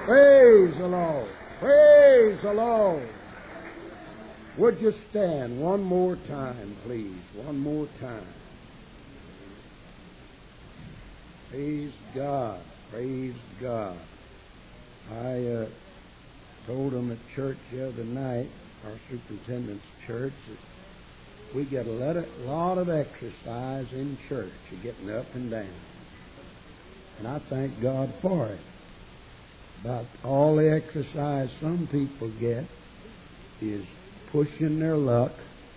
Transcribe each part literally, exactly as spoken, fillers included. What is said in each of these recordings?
Praise the Lord. Praise the Lord. Would you stand one more time, please? One more time. Praise God. Praise God. I uh, told them at church the other night, our superintendent's church, that we get a lot of, lot of exercise in church, getting up and down. And I thank God for it. About all the exercise some people get is pushing their luck,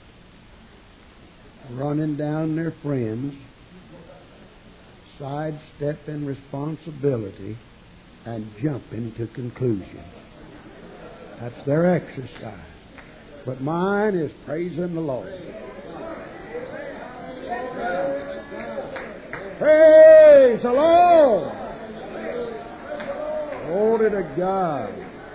running down their friends, sidestepping responsibility, and jumping to conclusion. That's their exercise. But mine is praising the Lord. Praise the Lord! Glory to God.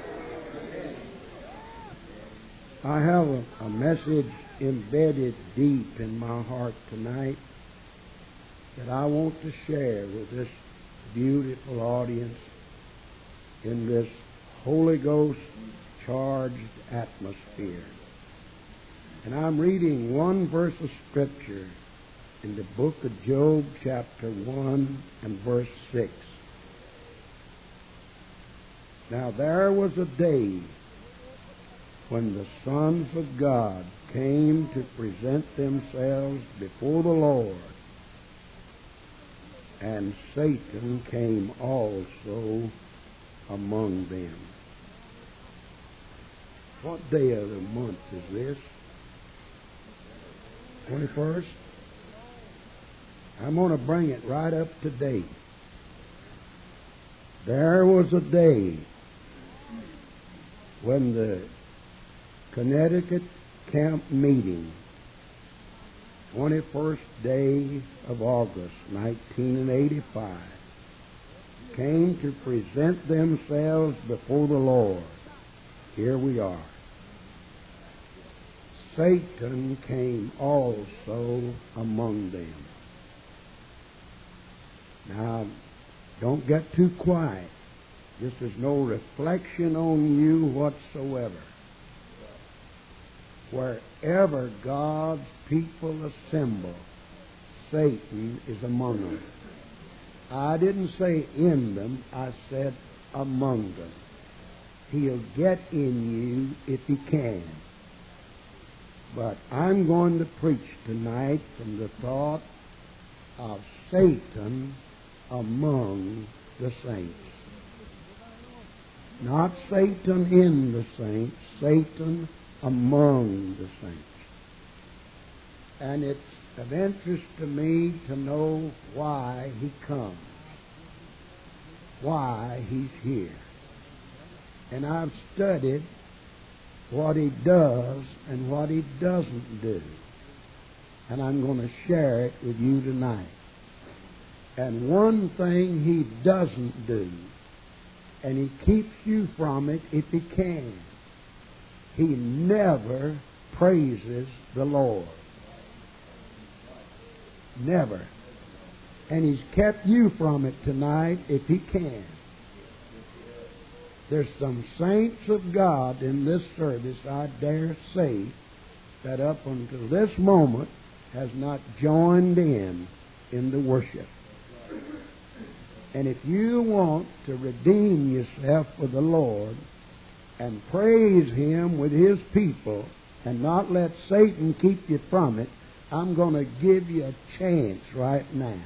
I have a, a message embedded deep in my heart tonight that I want to share with this beautiful audience in this Holy Ghost charged atmosphere. And I'm reading one verse of Scripture in the book of Job, chapter one and verse six. Now there was a day when the sons of God came to present themselves before the Lord, and Satan came also among them. What day of the month is this? twenty-first? I'm going to bring it right up to date. There was a day when the Connecticut camp meeting, twenty-first day of August, nineteen eighty-five, came to present themselves before the Lord. Here we are. Satan came also among them. Now, don't get too quiet. This is no reflection on you whatsoever. Wherever God's people assemble, Satan is among them. I didn't say in them, I said among them. He'll get in you if he can. But I'm going to preach tonight from the thought of Satan among the saints. Not Satan in the saints, Satan among the saints. And it's of interest to me to know why he comes, why he's here. And I've studied what he does and what he doesn't do. And I'm going to share it with you tonight. And one thing he doesn't do, and he keeps you from it if he can, he never praises the Lord. Never. And he's kept you from it tonight if he can. There's some saints of God in this service, I dare say, that up until this moment has not joined in in the worship. And if you want to redeem yourself with the Lord and praise him with his people and not let Satan keep you from it, I'm going to give you a chance right now.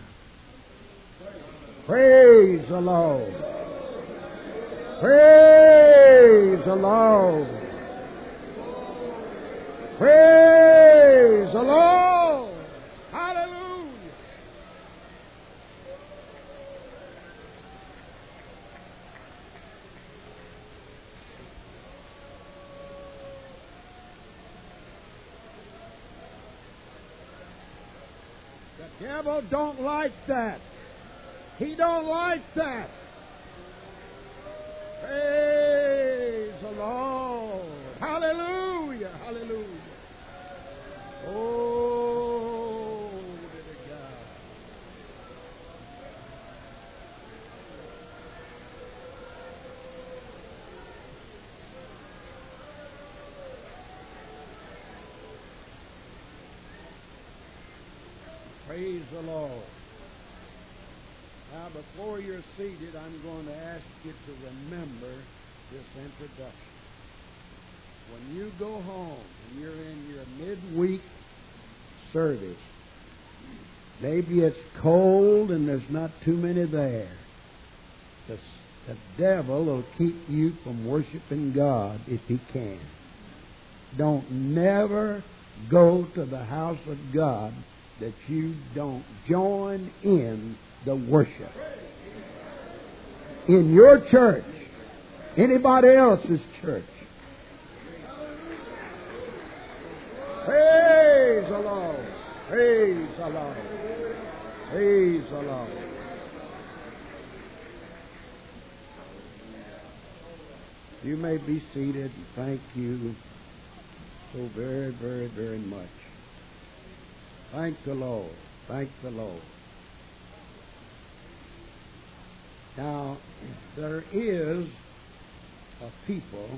Praise the Lord. Praise the Lord. Praise the Lord. Hallelujah. The devil don't like that. He don't like that. Praise the Lord. Hallelujah. Hallelujah. Oh, to God. Praise the Lord. Now, before you're seated, I'm going to ask you to remember this introduction. When you go home and you're in your midweek service, maybe it's cold and there's not too many there. The, the devil will keep you from worshiping God if he can. Don't never go to the house of God that you don't join in the worship. In your church, anybody else's church. Praise the Lord. Praise the Lord. Praise the Lord. You may be seated. Thank you so very, very, very much. Thank the Lord. Thank the Lord. Now, there is a people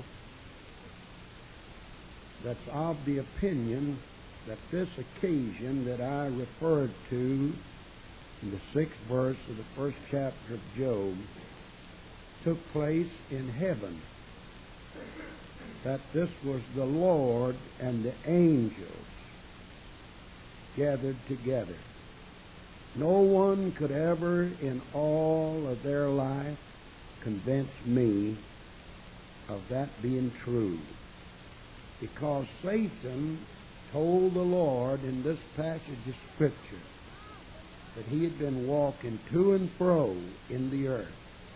that's of the opinion that this occasion that I referred to in the sixth verse of the first chapter of Job took place in heaven. That this was the Lord and the angels gathered together. No one could ever in all of their life convince me of that being true. Because Satan told the Lord in this passage of Scripture that he had been walking to and fro in the earth.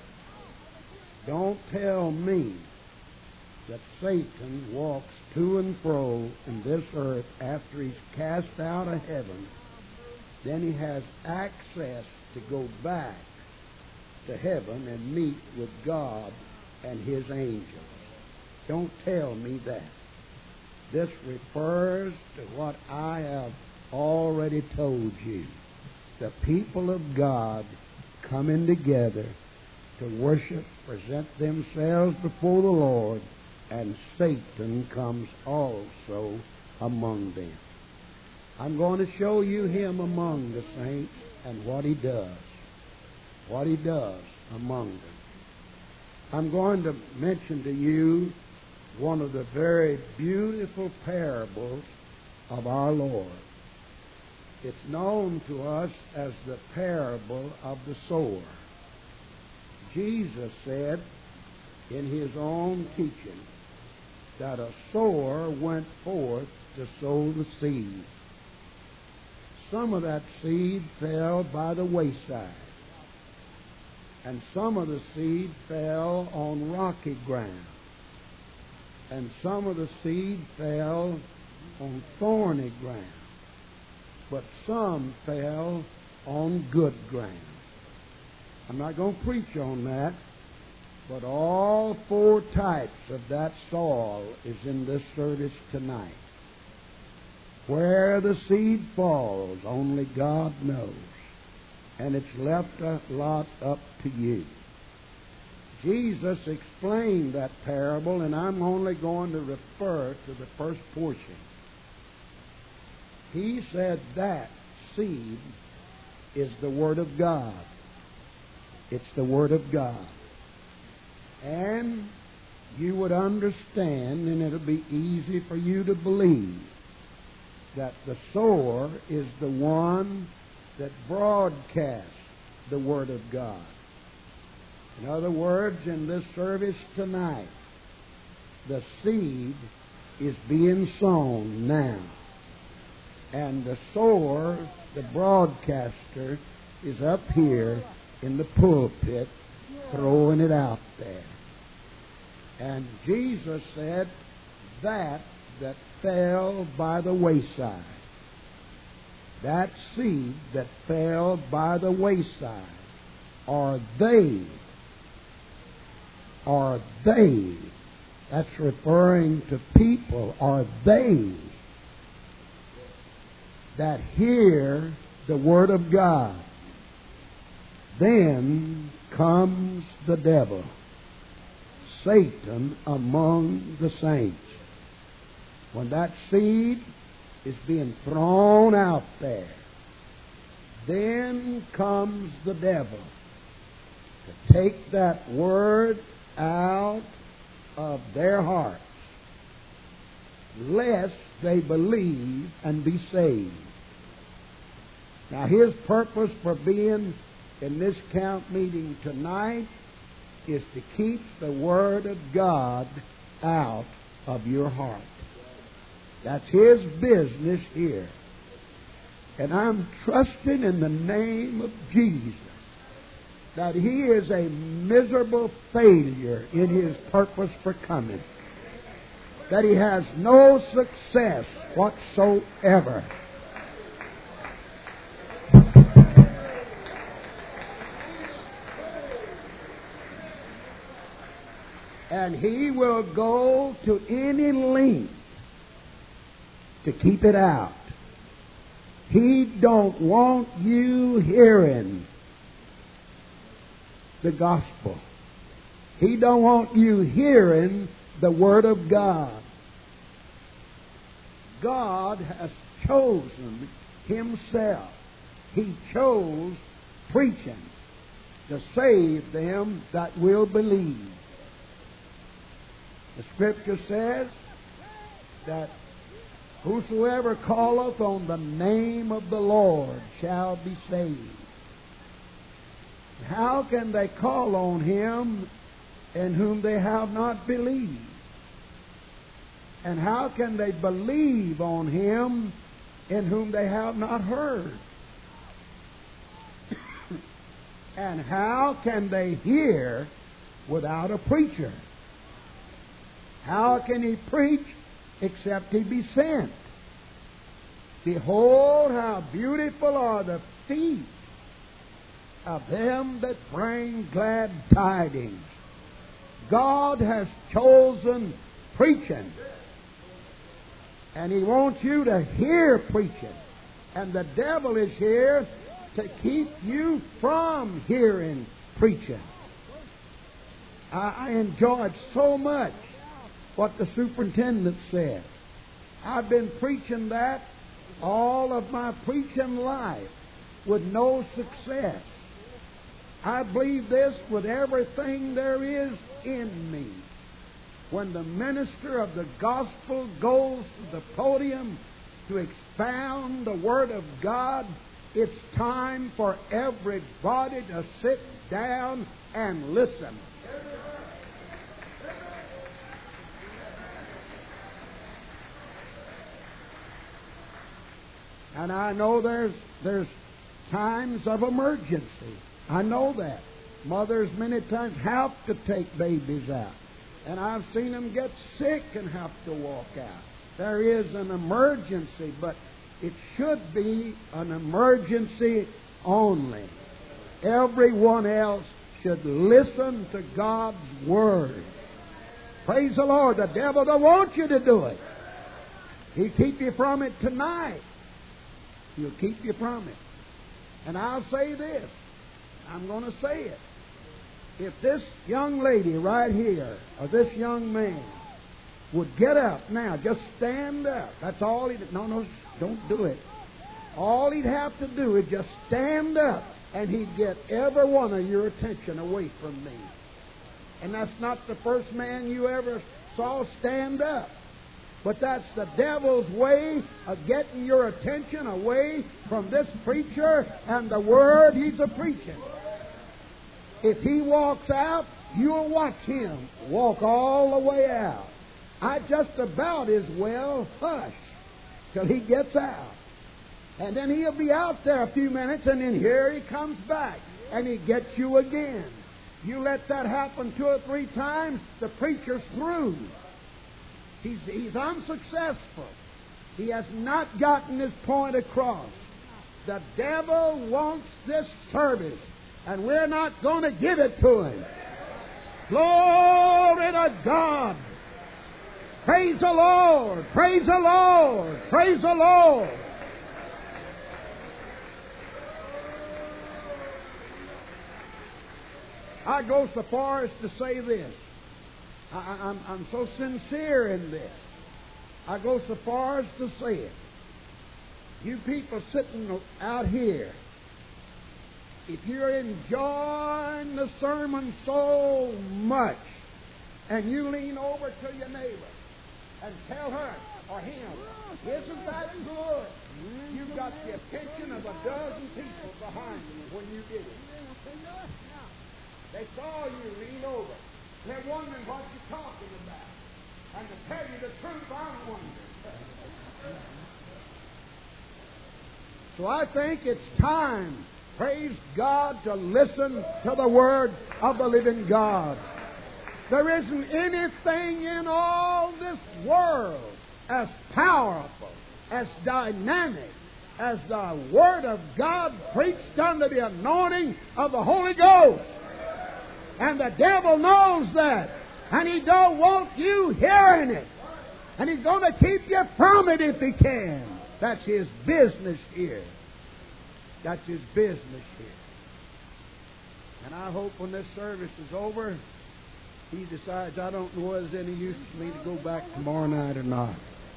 Don't tell me that Satan walks to and fro in this earth after he's cast out of heaven. Then he has access to go back to heaven and meet with God and His angels. Don't tell me that. This refers to what I have already told you. The people of God coming together to worship, present themselves before the Lord, and Satan comes also among them. I'm going to show you him among the saints and what he does. What he does among them. I'm going to mention to you one of the very beautiful parables of our Lord. It's known to us as the parable of the sower. Jesus said in his own teaching that a sower went forth to sow the seed. Some of that seed fell by the wayside, and some of the seed fell on rocky ground, and some of the seed fell on thorny ground, but some fell on good ground. I'm not going to preach on that, but all four types of that soil is in this service tonight. Where the seed falls, only God knows. And it's left a lot up to you. Jesus explained that parable, and I'm only going to refer to the first portion. He said that seed is the Word of God. It's the Word of God. And you would understand, and it'll be easy for you to believe, that the sower is the one that broadcasts the Word of God. In other words, in this service tonight, the seed is being sown now. And the sower, the broadcaster, is up here in the pulpit throwing it out there. And Jesus said that that fell by the wayside, that seed that fell by the wayside, are they, are they, that's referring to people, are they that hear the Word of God. Then comes the devil, Satan, among the saints. When that seed is being thrown out there, then comes the devil to take that word out of their hearts, lest they believe and be saved. Now, his purpose for being in this camp meeting tonight is to keep the Word of God out of your heart. That's his business here. And I'm trusting in the name of Jesus that he is a miserable failure in his purpose for coming, that he has no success whatsoever. And he will go to any length to keep it out. He don't want you hearing the gospel. He don't want you hearing the Word of God. God has chosen himself. He chose preaching to save them that will believe. The Scripture says that whosoever calleth on the name of the Lord shall be saved. How can they call on him in whom they have not believed? And how can they believe on him in whom they have not heard? And how can they hear without a preacher? How can he preach except he be sent? Behold, how beautiful are the feet of them that bring glad tidings. God has chosen preaching, and he wants you to hear preaching. And the devil is here to keep you from hearing preaching. I, I enjoyed so much what the superintendent said. I've been preaching that all of my preaching life with no success. I believe this with everything there is in me. When the minister of the gospel goes to the podium to expound the Word of God, it's time for everybody to sit down and listen. And I know there's there's times of emergency. I know that. Mothers many times have to take babies out. And I've seen them get sick and have to walk out. There is an emergency, but it should be an emergency only. Everyone else should listen to God's Word. Praise the Lord. The devil don't want you to do it. He'll keep you from it tonight. He'll keep you from it. And I'll say this. I'm going to say it. If this young lady right here, or this young man, would get up now, just stand up. That's all he... No, no, don't do it. All he'd have to do is just stand up, and he'd get every one of your attention away from me. And that's not the first man you ever saw stand up. But that's the devil's way of getting your attention away from this preacher and the Word he's a preaching. If he walks out, you'll watch him walk all the way out. I just about as well hush till he gets out. And then he'll be out there a few minutes, and then here he comes back, and he gets you again. You let that happen two or three times, the preacher's through. He's, he's unsuccessful. He has not gotten his point across. The devil wants this service, and we're not going to give it to him. Glory to God. Praise the Lord. Praise the Lord. Praise the Lord. I go so far as to say this. I, I'm, I'm so sincere in this. I go so far as to say it. You people sitting out here if you're enjoying the sermon so much and you lean over to your neighbor and tell her or him, isn't that good? You've got the attention of a dozen people behind you when you did it. They saw you lean over. They're wondering what you're talking about. And to tell you the truth, I'm wondering. So I think it's time, praise God, to listen to the Word of the living God. There isn't anything in all this world as powerful, as dynamic, as the Word of God preached under the anointing of the Holy Ghost. And the devil knows that. And he don't want you hearing it. And he's going to keep you from it if he can. That's his business here. That's his business here. And I hope when this service is over, he decides, I don't know whether there's any use for me to go back tomorrow night or not.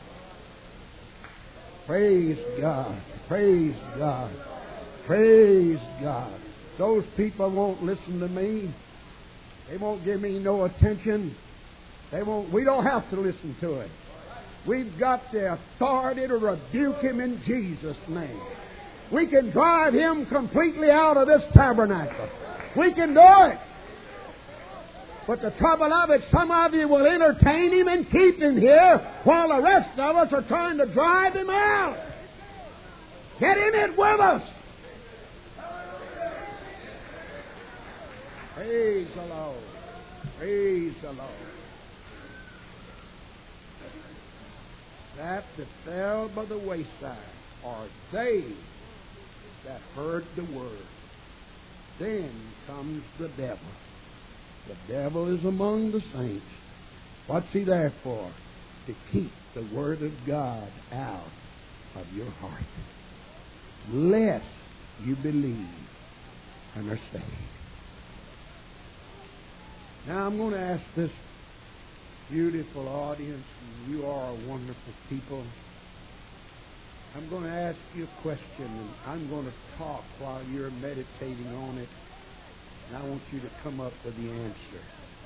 Praise God. Praise God. Praise God. Those people won't listen to me. They won't give me no attention. They won't. We don't have to listen to it. We've got the authority to rebuke him in Jesus' name. We can drive him completely out of this tabernacle. We can do it. But the trouble of it, some of you will entertain him and keep him here while the rest of us are trying to drive him out. Get in it with us. Praise the Lord. Praise the Lord. That that fell by the wayside are they that heard the word. Then comes the devil. The devil is among the saints. What's he there for? To keep the Word of God out of your heart, lest you believe and are saved. Now I'm going to ask this beautiful audience, and you are wonderful people. I'm going to ask you a question, and I'm going to talk while you're meditating on it. And I want you to come up with the answer.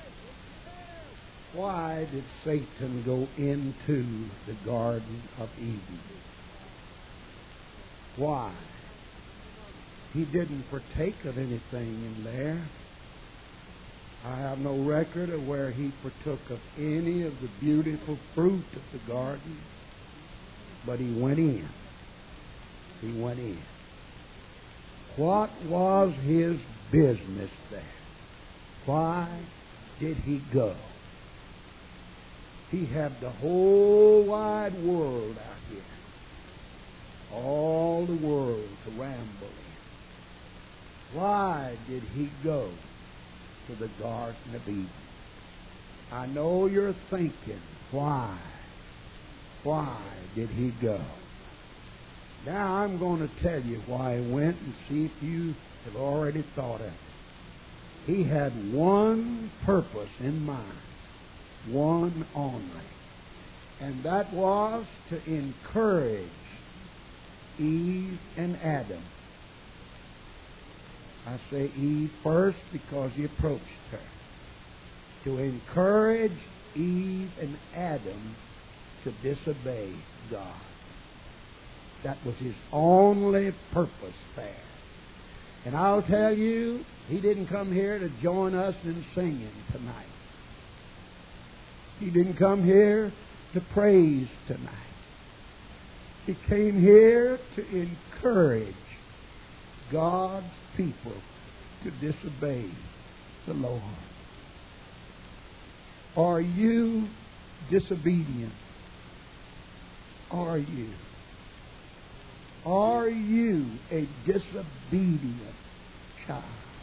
Why did Satan go into the Garden of Eden? Why? He didn't partake of anything in there. I have no record of where he partook of any of the beautiful fruit of the garden. But he went in. He went in. What was his business there? Why did he go? He had the whole wide world out here. All the world to ramble in. Why did he go to the Garden of Eden? I know you're thinking, why? Why did he go? Now I'm going to tell you why he went and see if you have already thought of it. He had one purpose in mind, one only, and that was to encourage Eve and Adam. I say Eve first because he approached her. To encourage Eve and Adam to disobey God. That was his only purpose there. And I'll tell you, he didn't come here to join us in singing tonight. He didn't come here to praise tonight. He came here to encourage God's people to disobey the Lord. Are you disobedient? Are you? Are you a disobedient child?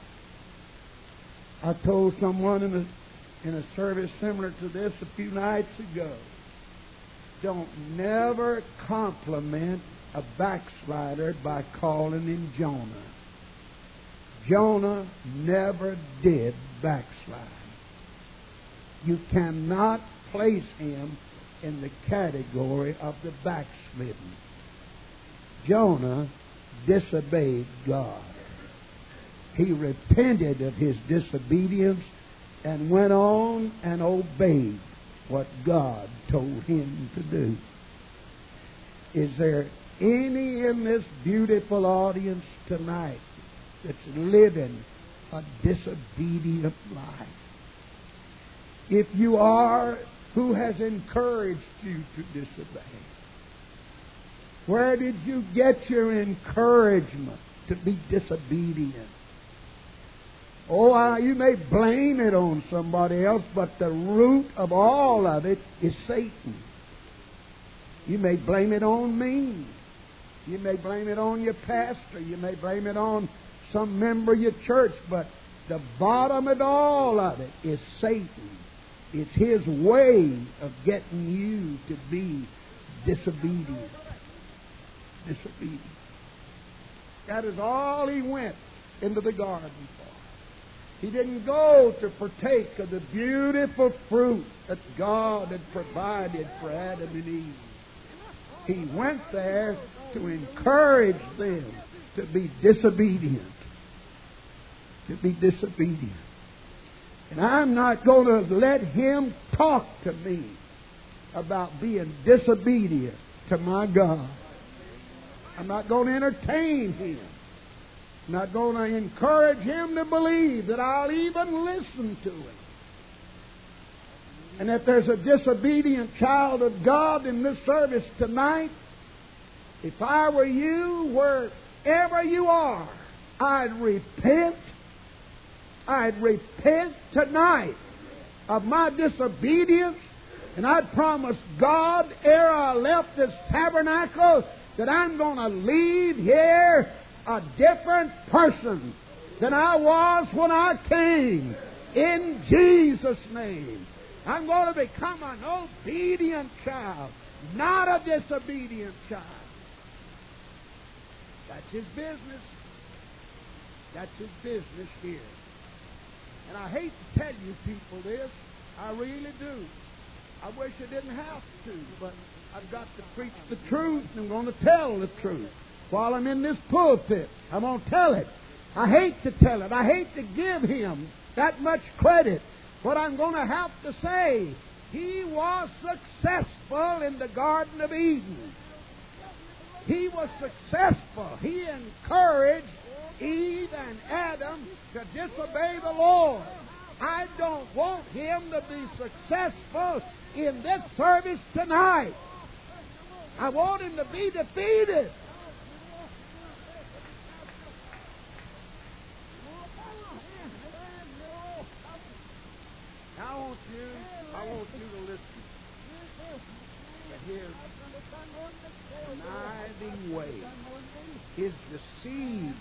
I told someone in a, in a service similar to this a few nights ago, don't never compliment a backslider by calling him Jonah. Jonah never did backslide. You cannot place him in the category of the backslidden. Jonah disobeyed God. he repented of his disobedience and went on and obeyed what God told him to do. Is there any in this beautiful audience tonight that's living a disobedient life? If you are, who has encouraged you to disobey? Where did you get your encouragement to be disobedient? Oh, uh, you may blame it on somebody else, but the root of all of it is Satan. You may blame it on me. You may blame it on your pastor. You may blame it on some member of your church, but the bottom of all of it is Satan. It's his way of getting you to be disobedient. Disobedient. That is all he went into the garden for. He didn't go to partake of the beautiful fruit that God had provided for Adam and Eve. He went there to encourage them to be disobedient. To be disobedient. And I'm not going to let him talk to me about being disobedient to my God. I'm not going to entertain him. I'm not going to encourage him to believe that I'll even listen to him. And if there's a disobedient child of God in this service tonight, if I were you, wherever you are, I'd repent. I'd repent tonight of my disobedience, and I'd promise God ere I left this tabernacle that I'm going to leave here a different person than I was when I came. In Jesus' name. I'm going to become an obedient child, not a disobedient child. That's his business. That's his business here. And I hate to tell you people this. I really do. I wish I didn't have to, but I've got to preach the truth, and I'm going to tell the truth. While I'm in this pulpit, I'm going to tell it. I hate to tell it. I hate to give him that much credit. But I'm going to have to say, he was successful in the Garden of Eden. He was successful. He encouraged Eve and Adam to disobey the Lord. I don't want him to be successful in this service tonight. I want him to be defeated. I want you, I want you to listen to his conniving way, his deceiving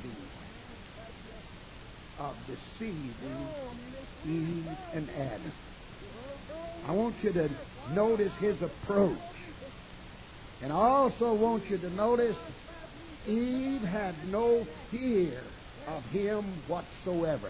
of deceiving Eve and Adam. I want you to notice his approach. And I also want you to notice Eve had no fear of him whatsoever.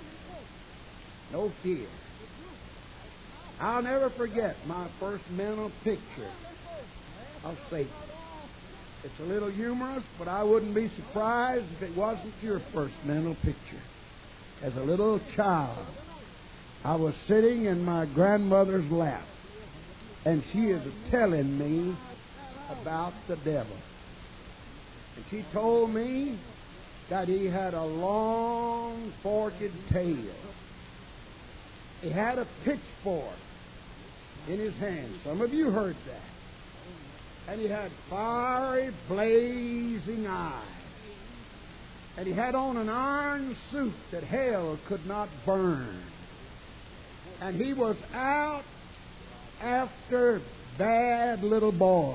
No fear. I'll never forget my first mental picture of Satan. It's a little humorous, but I wouldn't be surprised if it wasn't your first mental picture. As a little child, I was sitting in my grandmother's lap, and she is telling me about the devil. And she told me that he had a long, forked tail. He had a pitchfork in his hand. Some of you heard that. And he had fiery, blazing eyes. And he had on an iron suit that hell could not burn. And he was out after bad little boys.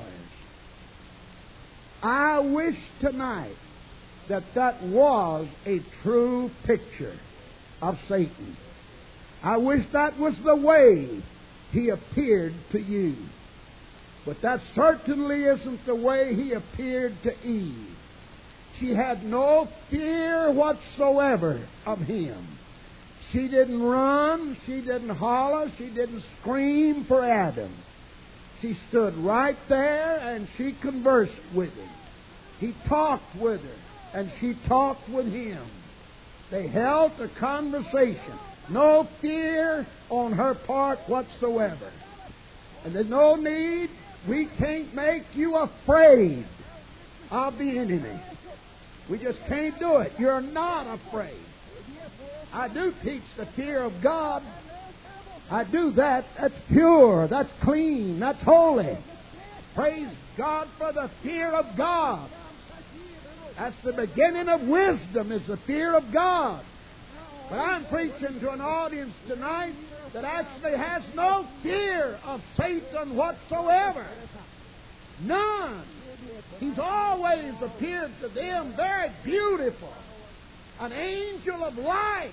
I wish tonight that that was a true picture of Satan. I wish that was the way he appeared to you. But that certainly isn't the way he appeared to Eve. She had no fear whatsoever of him. She didn't run, she didn't holler, she didn't scream for Adam. She stood right there and she conversed with him. He talked with her and she talked with him. They held a conversation. No fear on her part whatsoever. And there's no need. We can't make you afraid of the enemy. We just can't do it. You're not afraid. I do teach the fear of God. I do that. That's pure. That's clean. That's holy. Praise God for the fear of God. That's the beginning of wisdom, is the fear of God. But I'm preaching to an audience tonight that actually has no fear of Satan whatsoever. None. He's always appeared to them very beautiful. An angel of light.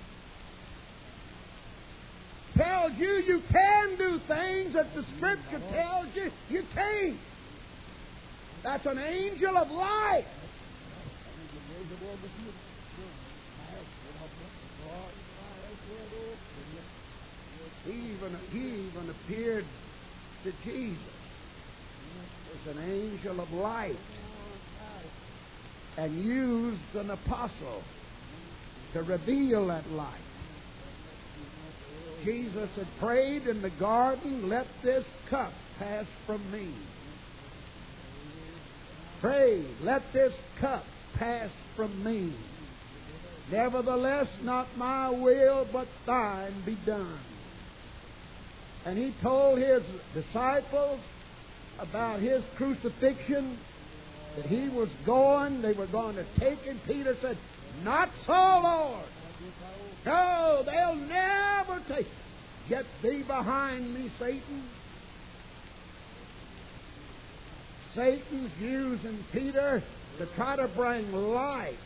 Tells you you can do things that the Scripture tells you you can't. That's an angel of light. He even, he even appeared to Jesus as an angel of light and used an apostle to reveal that light. Jesus had prayed in the garden, let this cup pass from me. Pray, let this cup pass from me. Nevertheless, not my will, but thine be done. And he told his disciples about his crucifixion, that he was going, they were going to take him. Peter said, not so, Lord. No, they'll never take. Get thee behind me, Satan. Satan's using Peter to try to bring light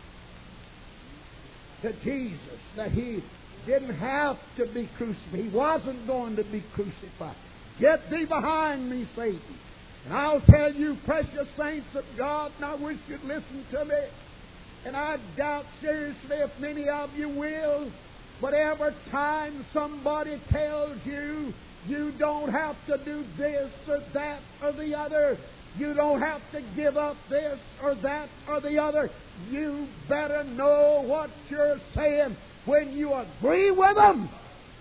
to Jesus, that he didn't have to be crucified. He wasn't going to be crucified. Get thee behind me, Satan. And I'll tell you, precious saints of God, and I wish you'd listen to me, and I doubt seriously if many of you will, but every time somebody tells you you don't have to do this or that or the other, you don't have to give up this or that or the other, you better know what you're saying when you agree with them.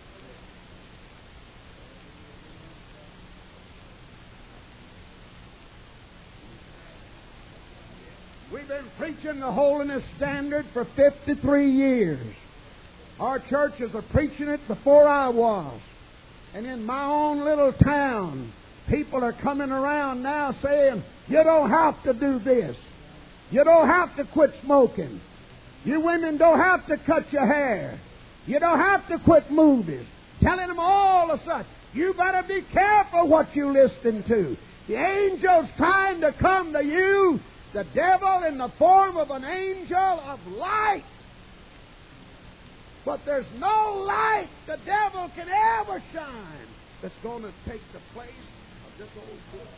We've been preaching the holiness standard for fifty-three years. Our churches are preaching it before I was. And in my own little town, people are coming around now saying, you don't have to do this. You don't have to quit smoking. You women don't have to cut your hair. You don't have to quit movies. Telling them all of such. You better be careful what you listen to. The angel's trying to come to you. The devil in the form of an angel of light. But there's no light the devil can ever shine that's going to take the place of this old book.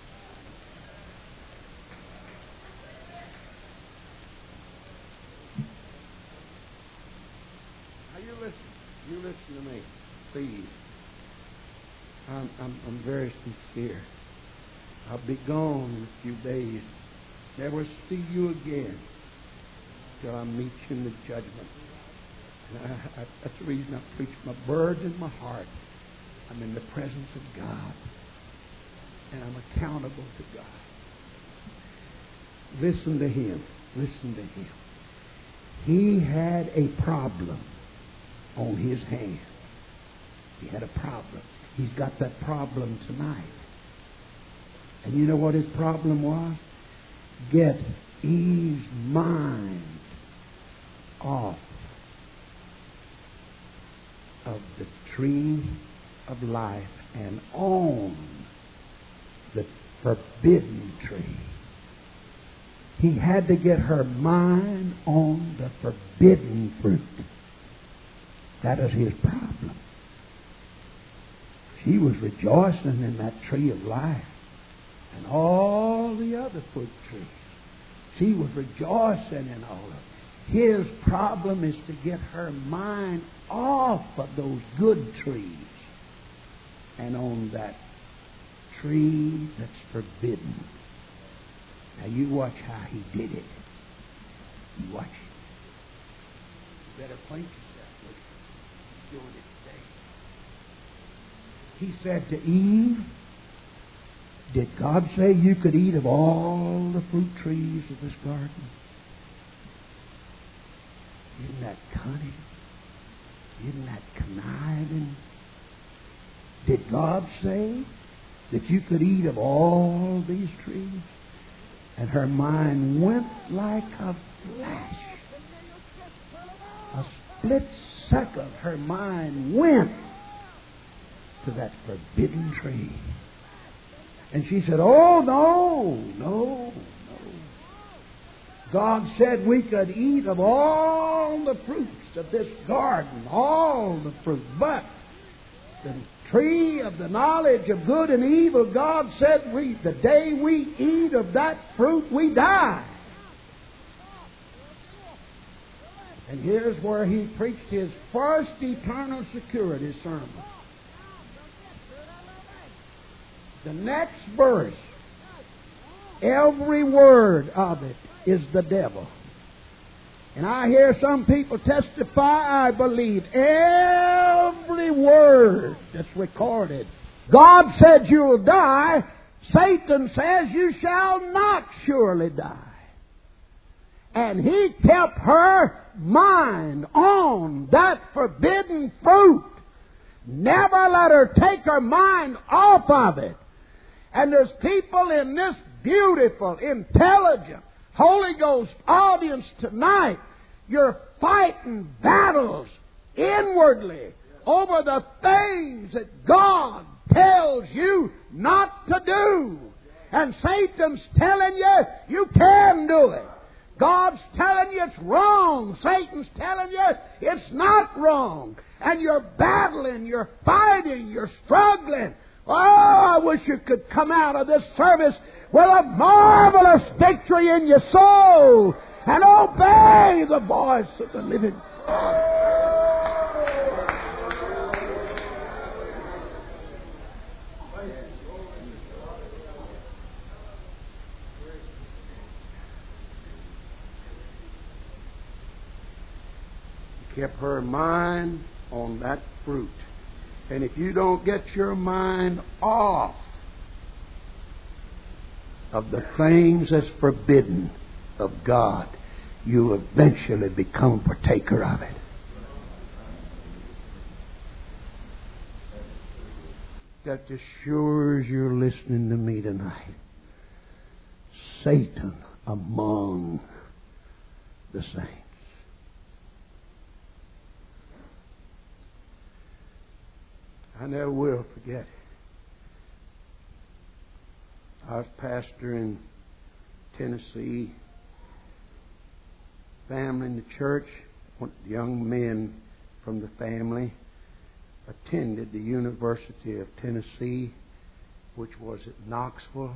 Now you listen. You listen to me, please. I'm, I'm, I'm very sincere. I'll be gone in a few days. Never see you again till I meet you in the judgment. And I, I, that's the reason I preach my burden in my heart. I'm in the presence of God. And I'm accountable to God. Listen to him. Listen to him. He had a problem on his hand. He had a problem. He's got that problem tonight. And you know what his problem was? Get Eve's mind off of the tree of life and on the forbidden tree. He had to get her mind on the forbidden fruit. That is his problem. She was rejoicing in that tree of life and all the other fruit trees. She was rejoicing in all of it. His problem is to get her mind off of those good trees and on that tree that's forbidden. Now you watch how he did it. You watch You better acquaint yourself with it. Doing it today. He said to Eve, did God say you could eat of all the fruit trees of this garden? Isn't that cunning? Isn't that conniving? Did God say that you could eat of all these trees? And her mind went like a flash. A split second, her mind went to that forbidden tree. And she said, oh, no, no, no. God said we could eat of all the fruits of this garden, all the fruit. But the tree of the knowledge of good and evil, God said we, the day we eat of that fruit, we die. And here's where he preached his first eternal security sermon. The next verse, every word of it is the devil. And I hear some people testify, I believe every word that's recorded. God said you'll die. Satan says you shall not surely die. And he kept her mind on that forbidden fruit. Never let her take her mind off of it. And there's people in this beautiful, intelligent, Holy Ghost audience tonight. You're fighting battles inwardly over the things that God tells you not to do. And Satan's telling you you can do it. God's telling you it's wrong. Satan's telling you it's not wrong. And you're battling, you're fighting, you're struggling. Oh, I wish you could come out of this service with a marvelous victory in your soul and obey the voice of the living God. Kept her mind on that fruit. And if you don't get your mind off of the things that's forbidden of God, you'll eventually become a partaker of it. That as sure as you're listening to me tonight, Satan among the saints. I never will forget. I was pastor in Tennessee. Family in the church, young men from the family attended the University of Tennessee, which was at Knoxville.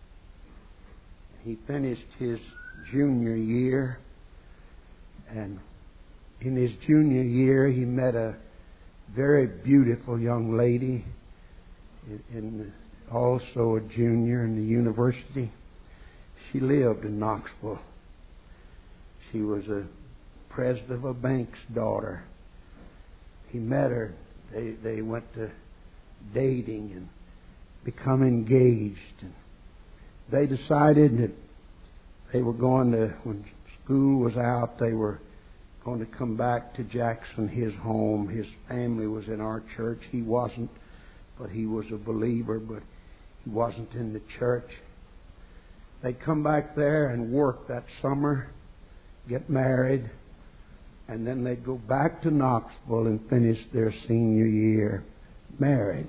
He finished his junior year, and in his junior year he met a very beautiful young lady, and also a junior in the university. She lived in Knoxville. She was a president of a bank's daughter. He met her. They they went to dating and become engaged. And they decided that they were going to, when school was out, they were going to come back to Jackson, his home. His family was in our church. He wasn't, but he was a believer, but he wasn't in the church. They'd come back there and work that summer, get married, and then they'd go back to Knoxville and finish their senior year married.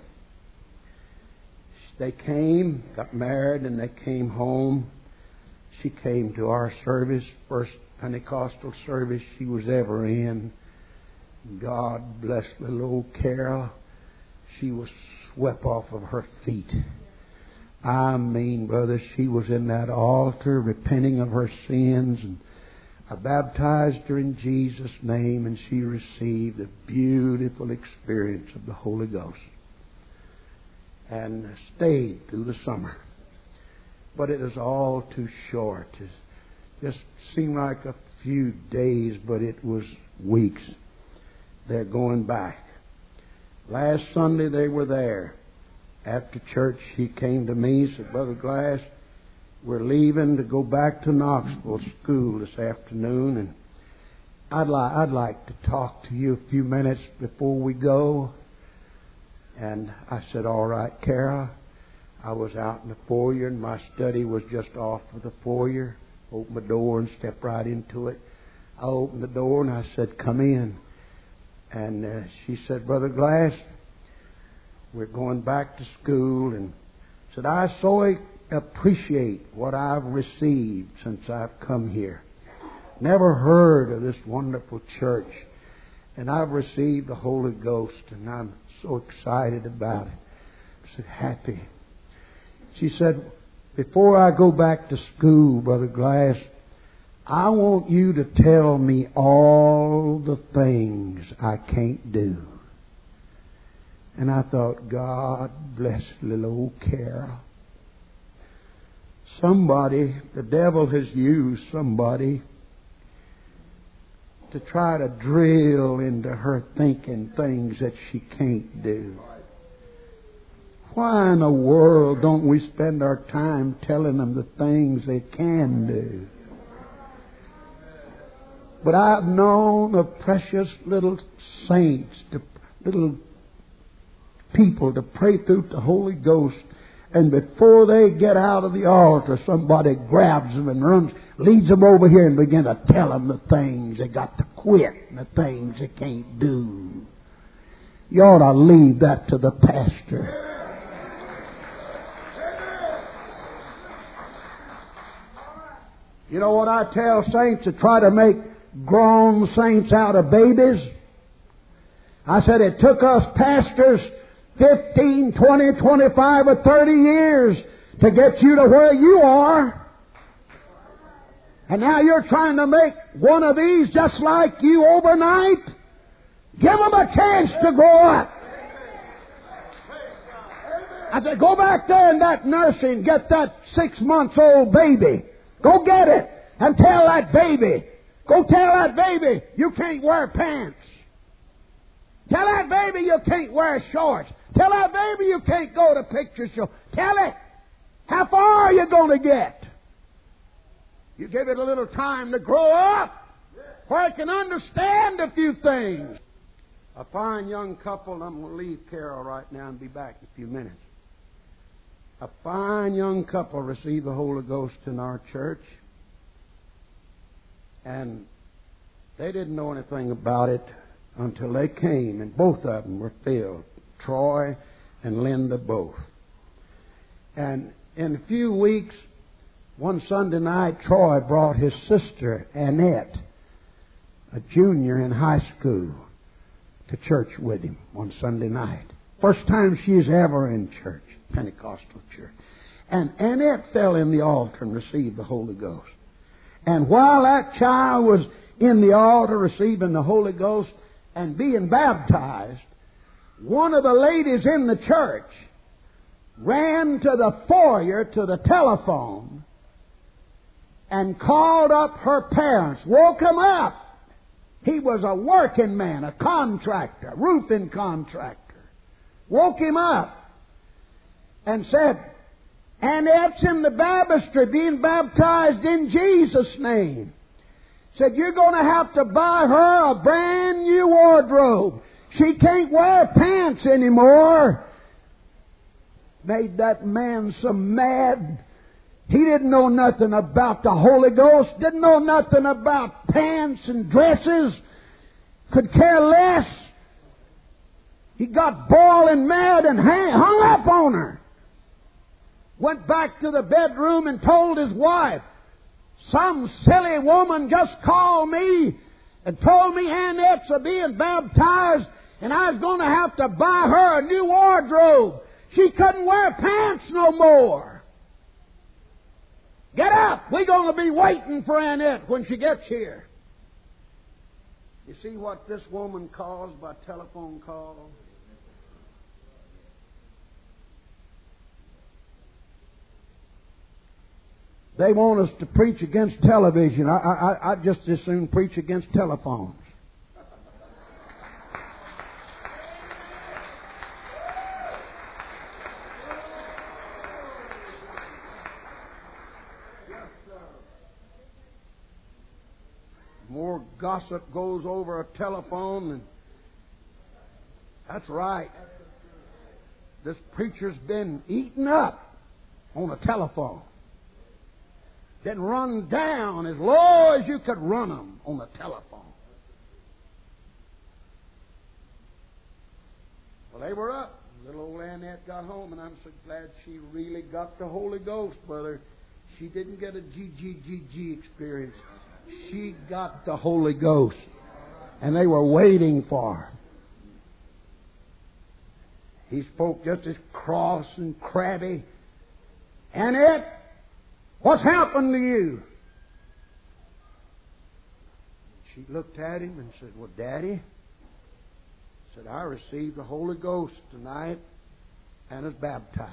They came, got married, and they came home. She came to our service, first Pentecostal service she was ever in. God bless little old Carol. She was swept off of her feet. I mean, brother, she was in that altar repenting of her sins, and I baptized her in Jesus' name, and she received a beautiful experience of the Holy Ghost and stayed through the summer. But it was all too short. It just seemed like a few days, but it was weeks. They're going back. Last Sunday they were there. After church, he came to me and said, Brother Glass, we're leaving to go back to Knoxville school this afternoon, and I'd, li- I'd like to talk to you a few minutes before we go. And I said, all right, Carol. I was out in the foyer, and my study was just off of the foyer. Opened the door and stepped right into it. I opened the door and I said, come in. And uh, she said, Brother Glass, we're going back to school. And said, I so appreciate what I've received since I've come here. Never heard of this wonderful church. And I've received the Holy Ghost, and I'm so excited about it. I said, happy. She said, before I go back to school, Brother Glass, I want you to tell me all the things I can't do. And I thought, God bless little old Carol. Somebody, the devil has used somebody to try to drill into her thinking things that she can't do. Why in the world don't we spend our time telling them the things they can do? But I've known of precious little saints, to, little people to pray through the Holy Ghost, and before they get out of the altar, somebody grabs them and runs, leads them over here and begins to tell them the things they got to quit and the things they can't do. You ought to leave that to the pastor. You know what I tell saints that try to make grown saints out of babies? I said it took us pastors fifteen, twenty, twenty-five, or thirty years to get you to where you are. And now you're trying to make one of these just like you overnight? Give them a chance to grow up. I said, go back there in that nursery and get that six-month-old baby. Go get it and tell that baby, go tell that baby you can't wear pants. Tell that baby you can't wear shorts. Tell that baby you can't go to picture show. Tell it. How far are you going to get? You give it a little time to grow up where it can understand a few things. A fine young couple, and I'm going to leave Carol right now and be back in a few minutes. A fine young couple received the Holy Ghost in our church. And they didn't know anything about it until they came, and both of them were filled. Troy and Linda both. And in a few weeks, one Sunday night, Troy brought his sister, Annette, a junior in high school, to church with him one Sunday night. First time she's ever in church, Pentecostal church. And Annette fell in the altar and received the Holy Ghost. And while that child was in the altar receiving the Holy Ghost and being baptized, one of the ladies in the church ran to the foyer, to the telephone, and called up her parents, woke them up. He was a working man, a contractor, roofing contractor. Woke him up and said, Annette's in the baptistry being baptized in Jesus' name. Said, you're going to have to buy her a brand new wardrobe. She can't wear pants anymore. Made that man so mad. He didn't know nothing about the Holy Ghost. Didn't know nothing about pants and dresses. Could care less. He got boiling mad and hung up on her. Went back to the bedroom and told his wife, some silly woman just called me and told me Annette's a being baptized and I was going to have to buy her a new wardrobe. She couldn't wear pants no more. Get up. We're going to be waiting for Annette when she gets here. You see what this woman caused by telephone call? They want us to preach against television. I, I, I just as soon preach against telephones. gossip goes over a telephone. And that's right. This preacher's been eaten up on a telephone. Been run down as low as you could run them on the telephone. Well, they were up. Little old Annette got home, and I'm so glad she really got the Holy Ghost, brother. She didn't get a G G G G experience. She got the Holy Ghost. And they were waiting for her. He spoke just as cross and crabby. Annette, what's happened to you? She looked at him and said, well, Daddy, said, I received the Holy Ghost tonight and was baptized.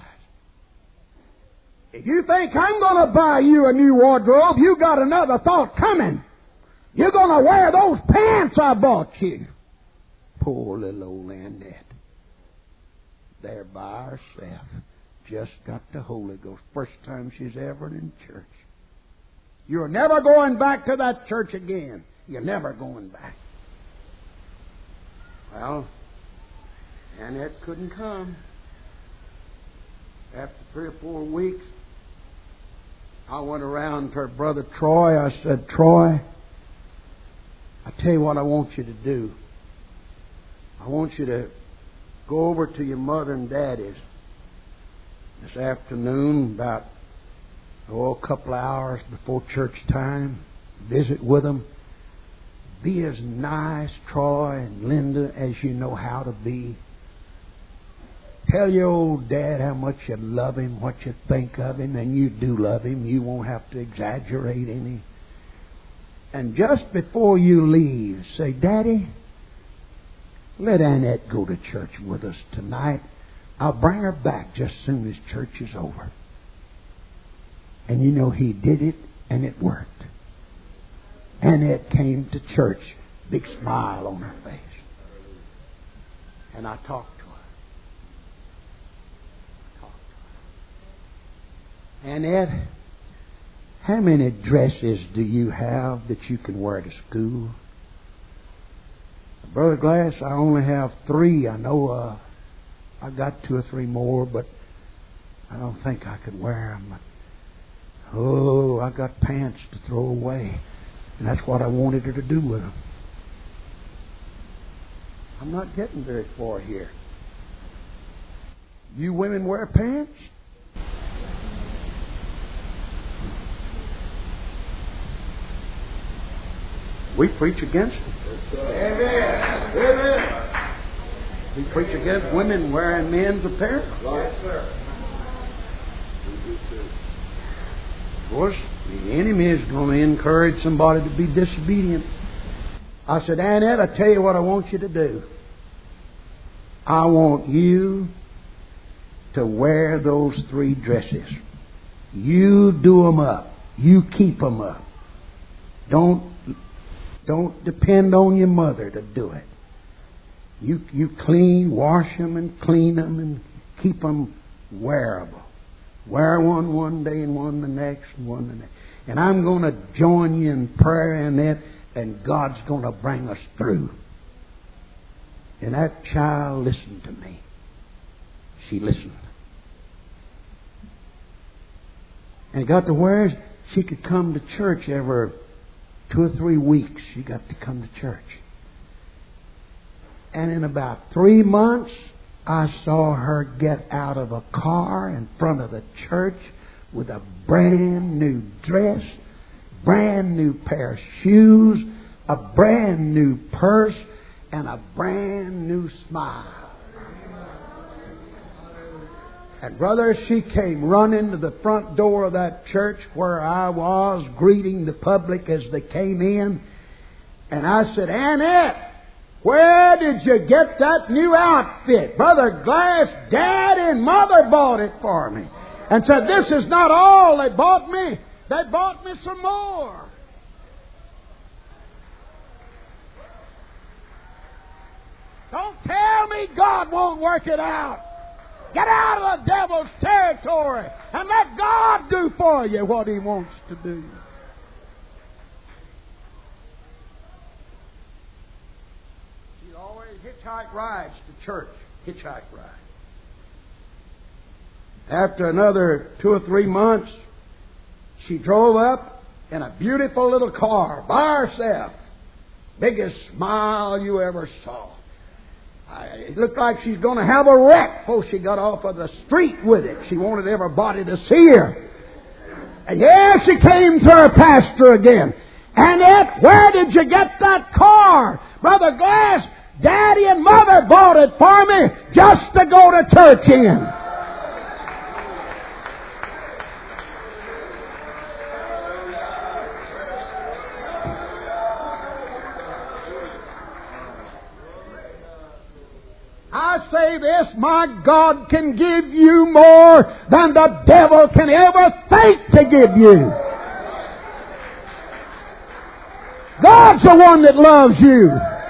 If you think I'm going to buy you a new wardrobe, you got another thought coming. You're going to wear those pants I bought you. Poor little old Annette. There by herself. Just got the Holy Ghost. First time she's ever in church. You're never going back to that church again. You're never going back. Well, Annette couldn't come. After three or four weeks, I went around to her brother Troy. I said, Troy, I tell you what I want you to do. I want you to go over to your mother and daddy's this afternoon, about oh, a couple of hours before church time. Visit with them. Be as nice, Troy and Linda, as you know how to be. Tell your old dad how much you love him, what you think of him, and you do love him. You won't have to exaggerate any. And just before you leave, say, Daddy, let Annette go to church with us tonight. I'll bring her back just as soon as church is over. And you know, he did it, and it worked. Annette came to church, big smile on her face. And I talked to her. I talked to her. Annette, how many dresses do you have that you can wear to school? Brother Glass, I only have three. I know uh, I got two or three more, but I don't think I could wear them. Oh, I got pants to throw away. And that's what I wanted her to do with them. I'm not getting very far here. You women wear pants? We preach against it. Yes, Amen. Amen. We preach against women wearing men's apparel. Yes, sir. Of course, the enemy is going to encourage somebody to be disobedient. I said, Annette, I tell you what I want you to do. I want you to wear those three dresses. You do them up. You keep them up. Don't don't depend on your mother to do it. You you clean, wash them and clean them and keep them wearable. Wear one one day and one the next and one the next. And I'm going to join you in prayer and that, and God's going to bring us through. And that child listened to me. She listened. And got to where she could come to church every two or three weeks. She got to come to church. And in about three months, I saw her get out of a car in front of the church with a brand new dress, brand new pair of shoes, a brand new purse, and a brand new smile. And brother, she came running to the front door of that church where I was, greeting the public as they came in. And I said, Annette, where did you get that new outfit? Brother Glass, Dad and Mother bought it for me. And said, this is not all they bought me. They bought me some more. Don't tell me God won't work it out. Get out of the devil's territory and let God do for you what He wants to do. hitchhike rides to church. Hitchhike ride. After another two or three months, she drove up in a beautiful little car by herself. Biggest smile you ever saw. I, it looked like she's going to have a wreck before she got off of the street with it. She wanted everybody to see her. And yeah, she came to her pastor again. Annette, where did you get that car? Brother Glass, Daddy and Mother bought it for me just to go to church in. I say this, my God can give you more than the devil can ever think to give you. God's the one that loves you.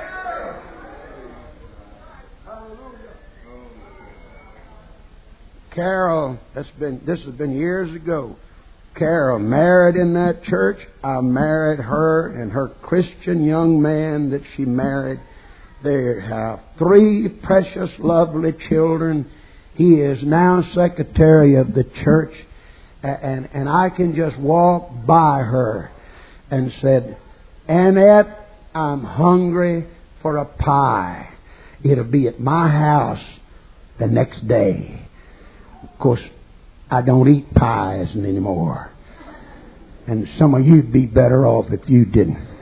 Carol, that's been this has been years ago. Carol married in that church. I married her and her Christian young man that she married. They have three precious, lovely children. He is now secretary of the church. And, and I can just walk by her and said, Annette, I'm hungry for a pie. It'll be at my house the next day. Of course, I don't eat pies anymore. And some of you'd be better off if you didn't.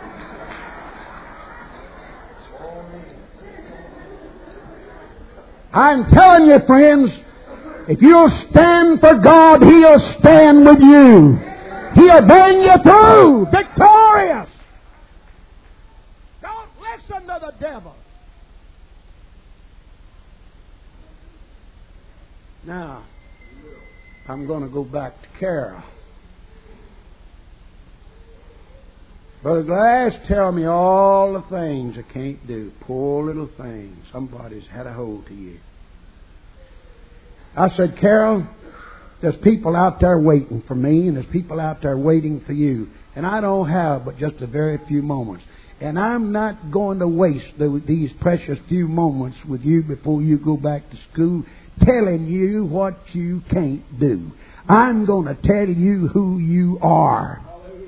I'm telling you, friends, if you'll stand for God, He'll stand with you. He'll bring you through victorious. Don't listen to the devil. Now, I'm going to go back to Carol. Brother Glass, tell me all the things I can't do. Poor little thing. Somebody's had a hold to you. I said, Carol, there's people out there waiting for me, and there's people out there waiting for you. And I don't have but just a very few moments. And I'm not going to waste the, these precious few moments with you before you go back to school telling you what you can't do. I'm going to tell you who you are.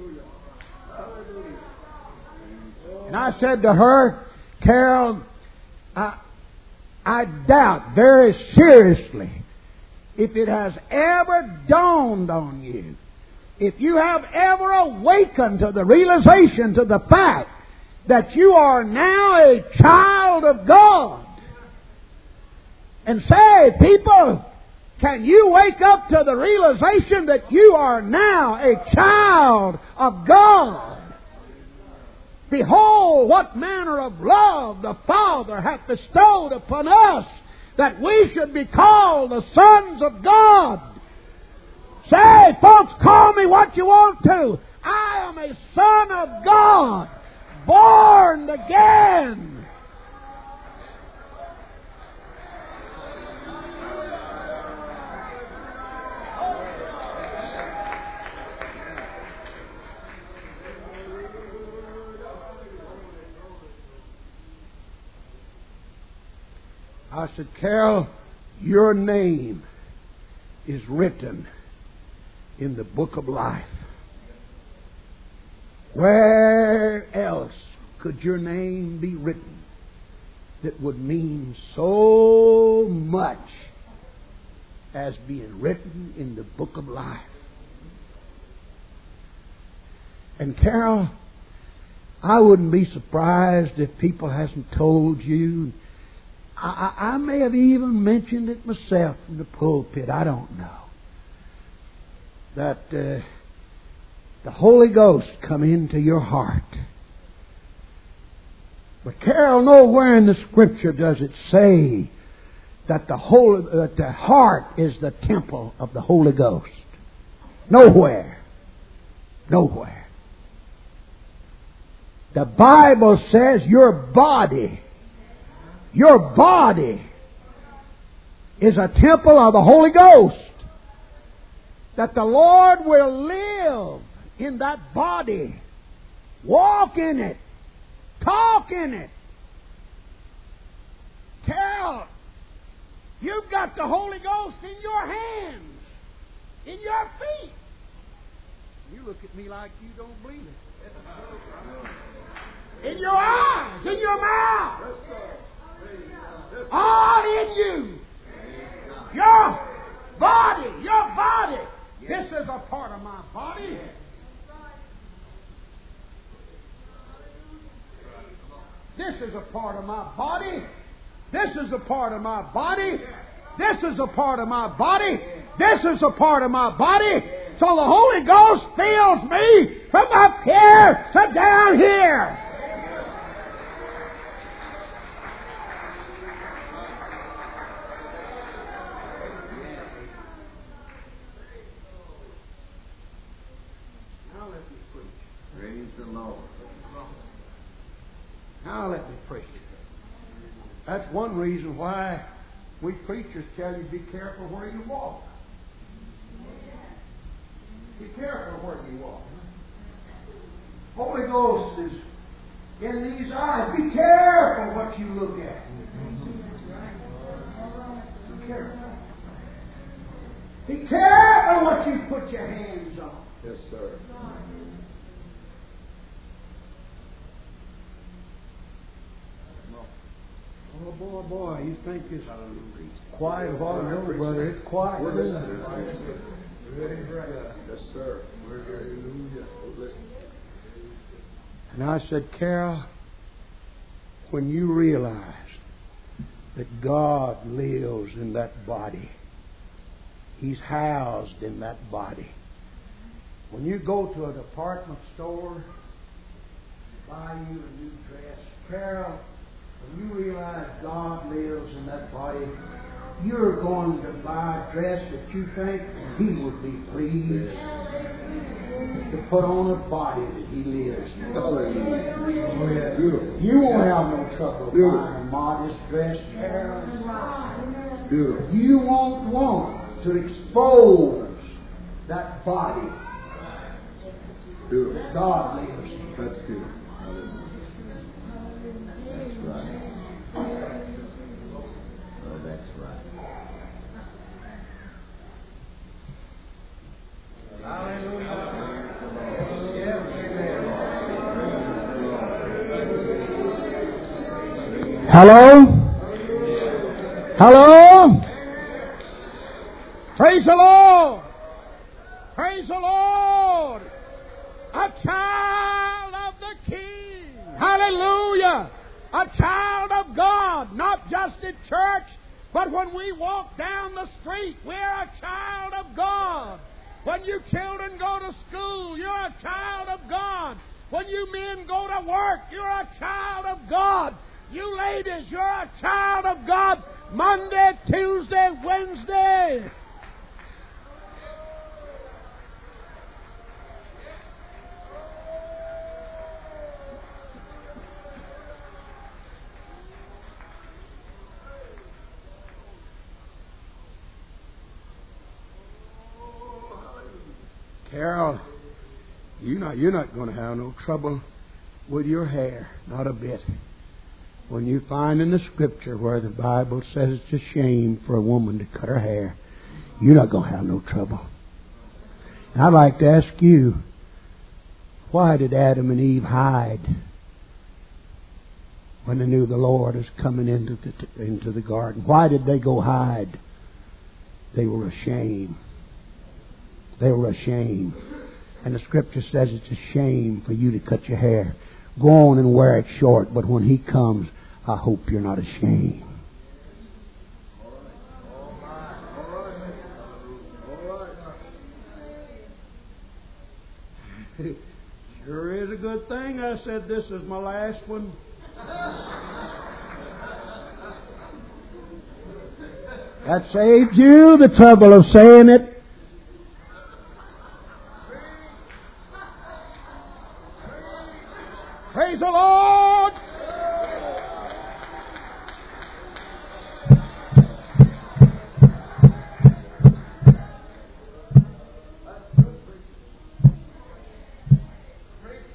And I said to her, Carol, I, I doubt very seriously if it has ever dawned on you, if you have ever awakened to the realization, to the fact that you are now a child of God. And say, people, can you wake up to the realization that you are now a child of God? Behold, what manner of love the Father hath bestowed upon us, that we should be called the sons of God. Say, folks, call me what you want to. I am a son of God, born again. I said, Carol, your name is written in the book of life. Where else could your name be written that would mean so much as being written in the book of life? And Carol, I wouldn't be surprised if people hasn't told you. I, I may have even mentioned it myself in the pulpit. I don't know. That uh, the Holy Ghost come into your heart. But Carol, nowhere in the Scripture does it say that the Holy, that the heart is the temple of the Holy Ghost. Nowhere. Nowhere. The Bible says your body Your body is a temple of the Holy Ghost. That the Lord will live in that body, walk in it, talk in it, Carol, you've got the Holy Ghost in your hands, in your feet. You look at me like you don't believe it. In your eyes, in your mouth, all in you. Your body, your body. This is a part of my body. This is a part of my body. This is a part of my body. This is a part of my body. This is a part of my body. So the Holy Ghost fills me from up here to down here. Now let me preach. Praise the Lord. Now let me preach. That's one reason why we preachers tell you be careful where you walk. Be careful where you walk. Holy Ghost is in these eyes. Be careful what you look at. Be careful. Be careful what you put your hands on. Yes, sir. Oh, boy, boy, you think it's quiet while you know, brother. It's quiet. Yes, sir. And I said, Carol, when you realize that God lives in that body, He's housed in that body. When you go to a department store, buy you a new dress, Carol, when you realize God lives in that body, you're going to buy a dress that you think He would be pleased to put on a body that He lives in. Oh, yeah. Beautiful. You won't have no trouble buying a modest dress, Carol. Beautiful. You won't want to expose that body that God lives in. That's good. That's right. Oh, that's right. Hallelujah. Hello? Hello? Praise the Lord! Praise the Lord! A child of the King! Hallelujah! A child of God, not just in church, but when we walk down the street, we're a child of God. When you children go to school, you're a child of God. When you men go to work, you're a child of God. You ladies, you're a child of God Monday, Tuesday, Wednesday. Carol, you're not, you're not going to have no trouble with your hair, not a bit. When you find in the Scripture where the Bible says it's a shame for a woman to cut her hair, you're not going to have no trouble. And I'd like to ask you, why did Adam and Eve hide when they knew the Lord was coming into the, into the garden? Why did they go hide? They were ashamed. They were ashamed. And the Scripture says it's a shame for you to cut your hair. Go on and wear it short, but when He comes, I hope you're not ashamed. Sure is a good thing I said this is my last one. That saved you the trouble of saying it. Praise the Lord!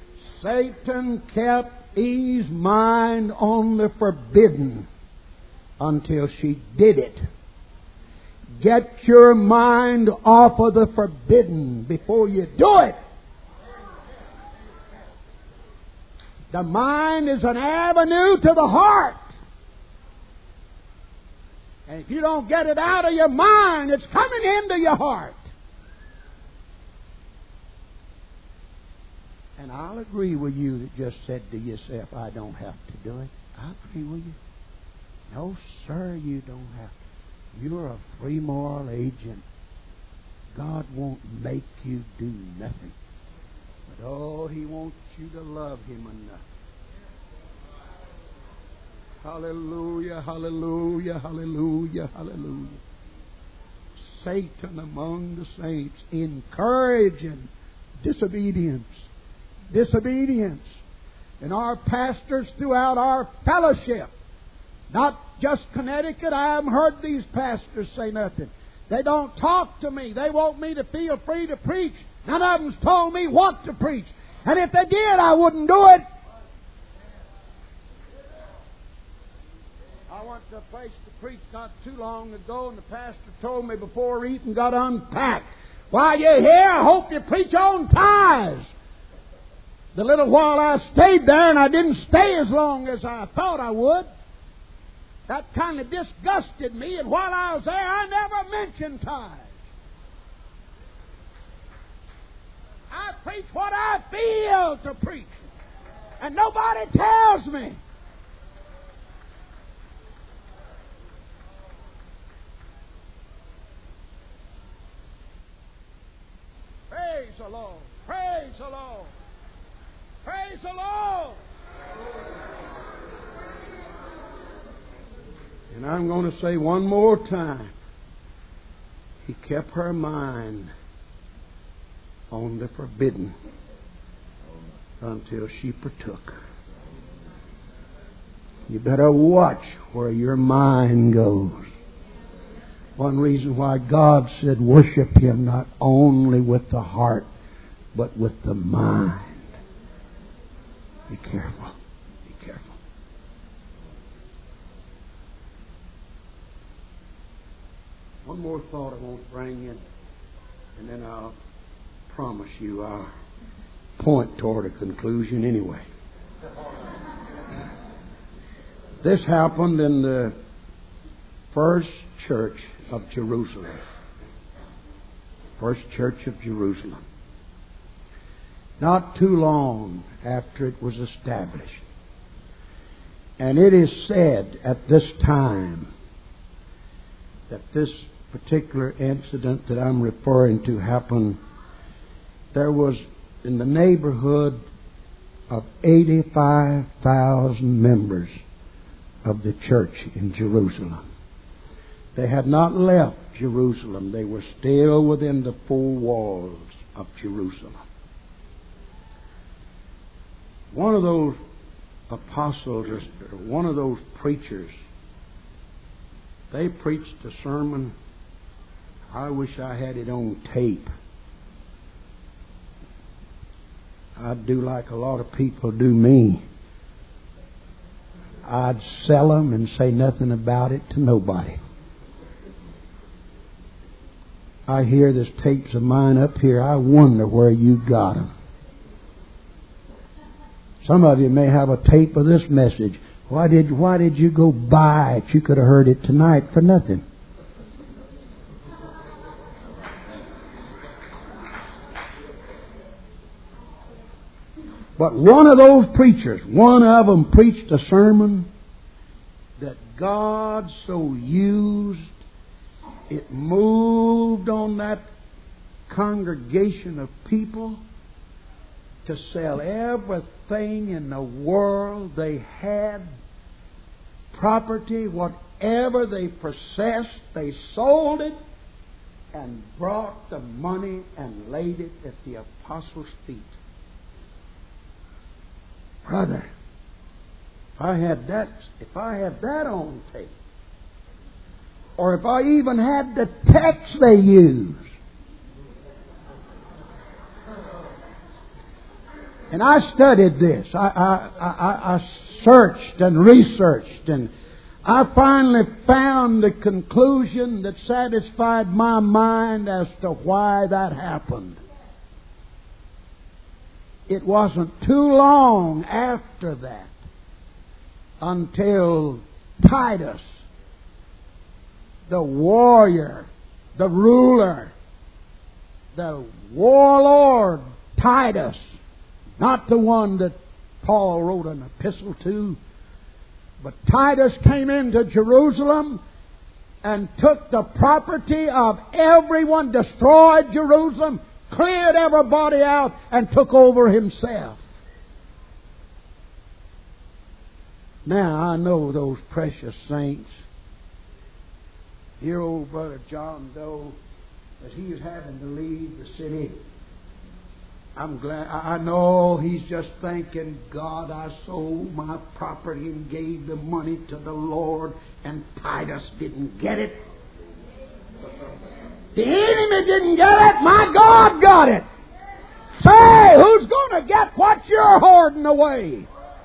Satan kept Eve's mind on the forbidden until she did it. Get your mind off of the forbidden before you do it. The mind is an avenue to the heart. And if you don't get it out of your mind, it's coming into your heart. And I'll agree with you that just said to yourself, I don't have to do it. I agree with you. No, sir, you don't have to. You're a free moral agent. God won't make you do nothing. But oh, He wants you to love Him enough. Hallelujah, hallelujah, hallelujah, hallelujah. Satan among the saints encouraging disobedience. Disobedience. And our pastors throughout our fellowship, not just Connecticut, I haven't heard these pastors say nothing. They don't talk to me. They want me to feel free to preach. None of them's told me what to preach. And if they did, I wouldn't do it. I went to a place to preach not too long ago, and the pastor told me before eating got unpacked, while you're here, I hope you preach on tithes. The little while I stayed there, and I didn't stay as long as I thought I would, that kind of disgusted me, and while I was there, I never mentioned tithes. I preach what I feel to preach, and nobody tells me. Praise the Lord. Praise the Lord. Praise the Lord. And I'm going to say one more time. He kept her mind on the forbidden until she partook. You better watch where your mind goes. One reason why God said worship Him not only with the heart, but with the mind. Be careful. Be careful. One more thought I want to bring in, and then I'll promise you I'll point toward a conclusion anyway. This happened in the first church of Jerusalem. First church of Jerusalem. Not too long after it was established. And it is said at this time that this particular incident that I'm referring to happened. There was in the neighborhood of eighty-five thousand members of the church in Jerusalem. They had not left Jerusalem. They were still within the four walls of Jerusalem. One of those apostles, or one of those preachers, they preached a sermon. I wish I had it on tape. I'd do like a lot of people do me. I'd sell them and say nothing about it to nobody. I hear there's tapes of mine up here. I wonder where you got them. Some of you may have a tape of this message. Why did why did you go buy it? You could have heard it tonight for nothing. But one of those preachers, one of them preached a sermon that God so used, it moved on that congregation of people to sell everything in the world they had, property, whatever they possessed, they sold it and brought the money and laid it at the apostles' feet. Brother, if I had that, if I had that on tape, or if I even had the text they used, and I studied this, I, I, I, I searched and researched, and I finally found the conclusion that satisfied my mind as to why that happened. It wasn't too long after that until Titus, the warrior, the ruler, the warlord Titus, not the one that Paul wrote an epistle to, but Titus came into Jerusalem and took the property of everyone, destroyed Jerusalem, cleared everybody out, and took over himself. Now I know those precious saints. Dear old brother John Doe, as he is having to leave the city, I'm glad. I know he's just thanking God, I sold my property and gave the money to the Lord, and Titus didn't get it. The enemy didn't get it. My God got it. Say, who's going to get what you're hoarding away?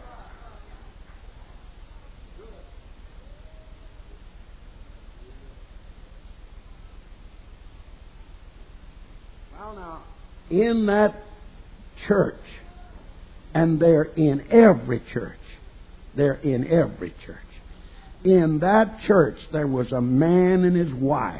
Well, now, in that church, and they're in every church, they're in every church. In that church, there was a man and his wife.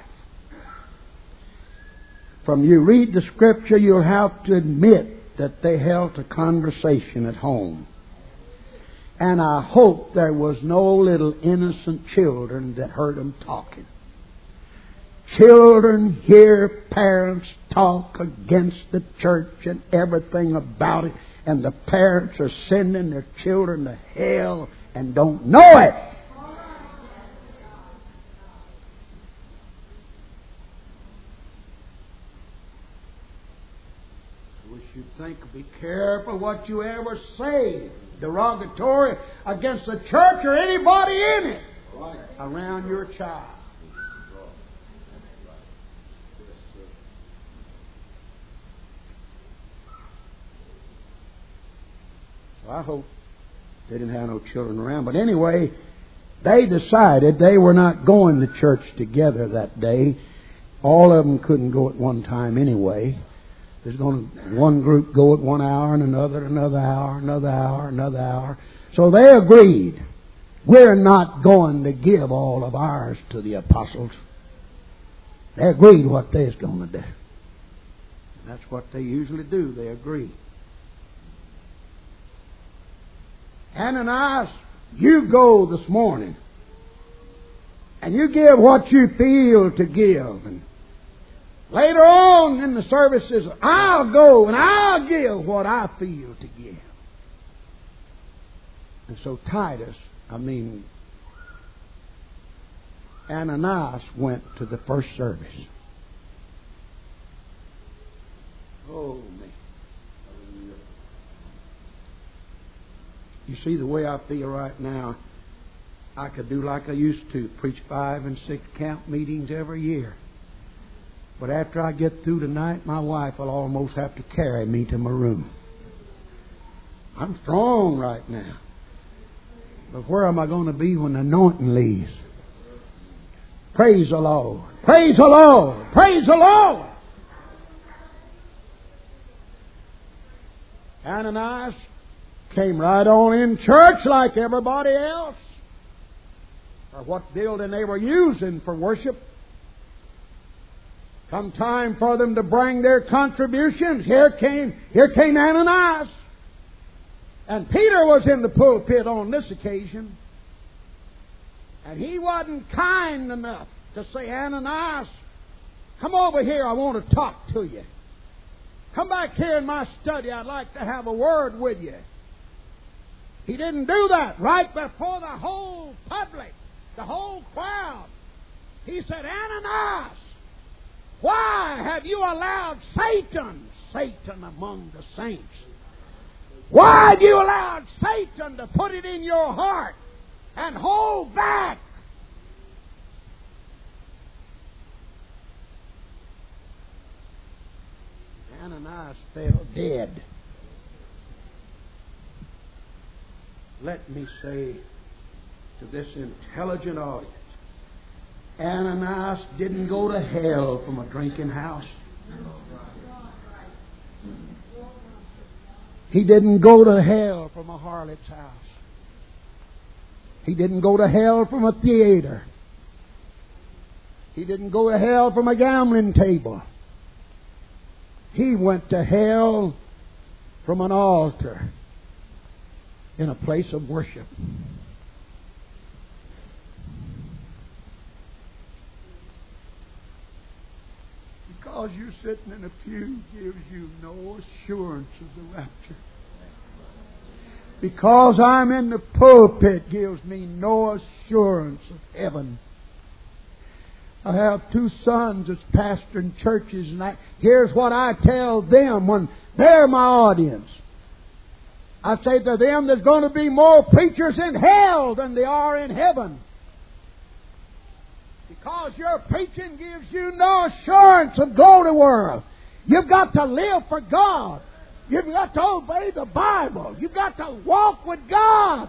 From you read the Scripture, you'll have to admit that they held a conversation at home. And I hope there was no little innocent children that heard them talking. Children hear parents talk against the church and everything about it, and the parents are sending their children to hell and don't know it. I wish you'd think, be careful what you ever say derogatory against the church or anybody in it around your child. I hope they didn't have no children around. But anyway, they decided they were not going to church together that day. All of them couldn't go at one time anyway. There's going to one group go at one hour and another, another hour, another hour, another hour. So they agreed, we're not going to give all of ours to the apostles. They agreed what they was going to do. And that's what they usually do. They agree. Ananias, you go this morning and you give what you feel to give. And later on in the services, I'll go and I'll give what I feel to give. And so Titus, I mean, Ananias went to the first service. Oh, man. You see, the way I feel right now, I could do like I used to, preach five and six camp meetings every year. But after I get through tonight, my wife will almost have to carry me to my room. I'm strong right now. But where am I going to be when the anointing leaves? Praise the Lord. Praise the Lord. Praise the Lord. Ananias came right on in church like everybody else. Or what building they were using for worship. Come time for them to bring their contributions. Here came, here came Ananias. And Peter was in the pulpit on this occasion. And he wasn't kind enough to say, Ananias, come over here, I want to talk to you. Come back here in my study, I'd like to have a word with you. He didn't do that right before the whole public, the whole crowd. He said, Ananias, why have you allowed Satan, Satan among the saints, why have you allowed Satan to put it in your heart and hold back? Ananias fell dead. Let me say, to this intelligent audience. Ananias didn't go to hell from a drinking house. He didn't go to hell from a harlot's house. He didn't go to hell from a theater. He didn't go to hell from a gambling table. He went to hell from an altar in a place of worship. Because you're sitting in a pew gives you no assurance of the rapture. Because I'm in the pulpit gives me no assurance of heaven. I have two sons that's pastoring churches, and I, here's what I tell them when they're my audience. I say to them, there's going to be more preachers in hell than there are in heaven. Because your preaching gives you no assurance of glory world. You've got to live for God. You've got to obey the Bible. You've got to walk with God.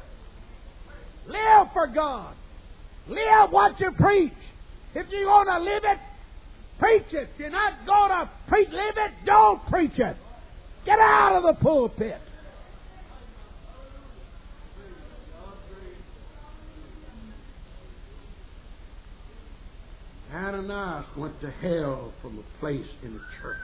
Live for God. Live what you preach. If you're going to live it, preach it. If you're not going to preach, live it, don't preach it. Get out of the pulpit. Ananias went to hell from a place in the church.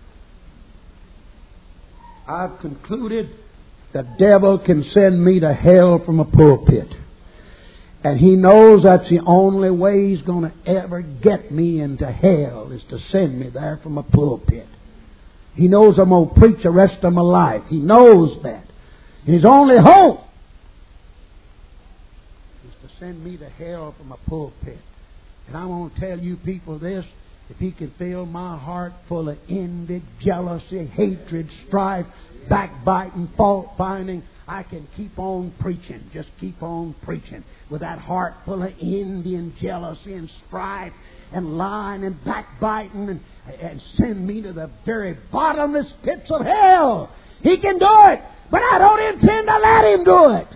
I've concluded the devil can send me to hell from a pulpit. And he knows that's the only way he's going to ever get me into hell is to send me there from a pulpit. He knows I'm going to preach the rest of my life. He knows that. And his only hope is to send me to hell from a pulpit. And I want to tell you people this, if he can fill my heart full of envy, jealousy, hatred, strife, backbiting, fault finding, I can keep on preaching. Just keep on preaching with that heart full of envy and jealousy and strife and lying and backbiting and, and send me to the very bottomless pits of hell. He can do it, but I don't intend to let him do it.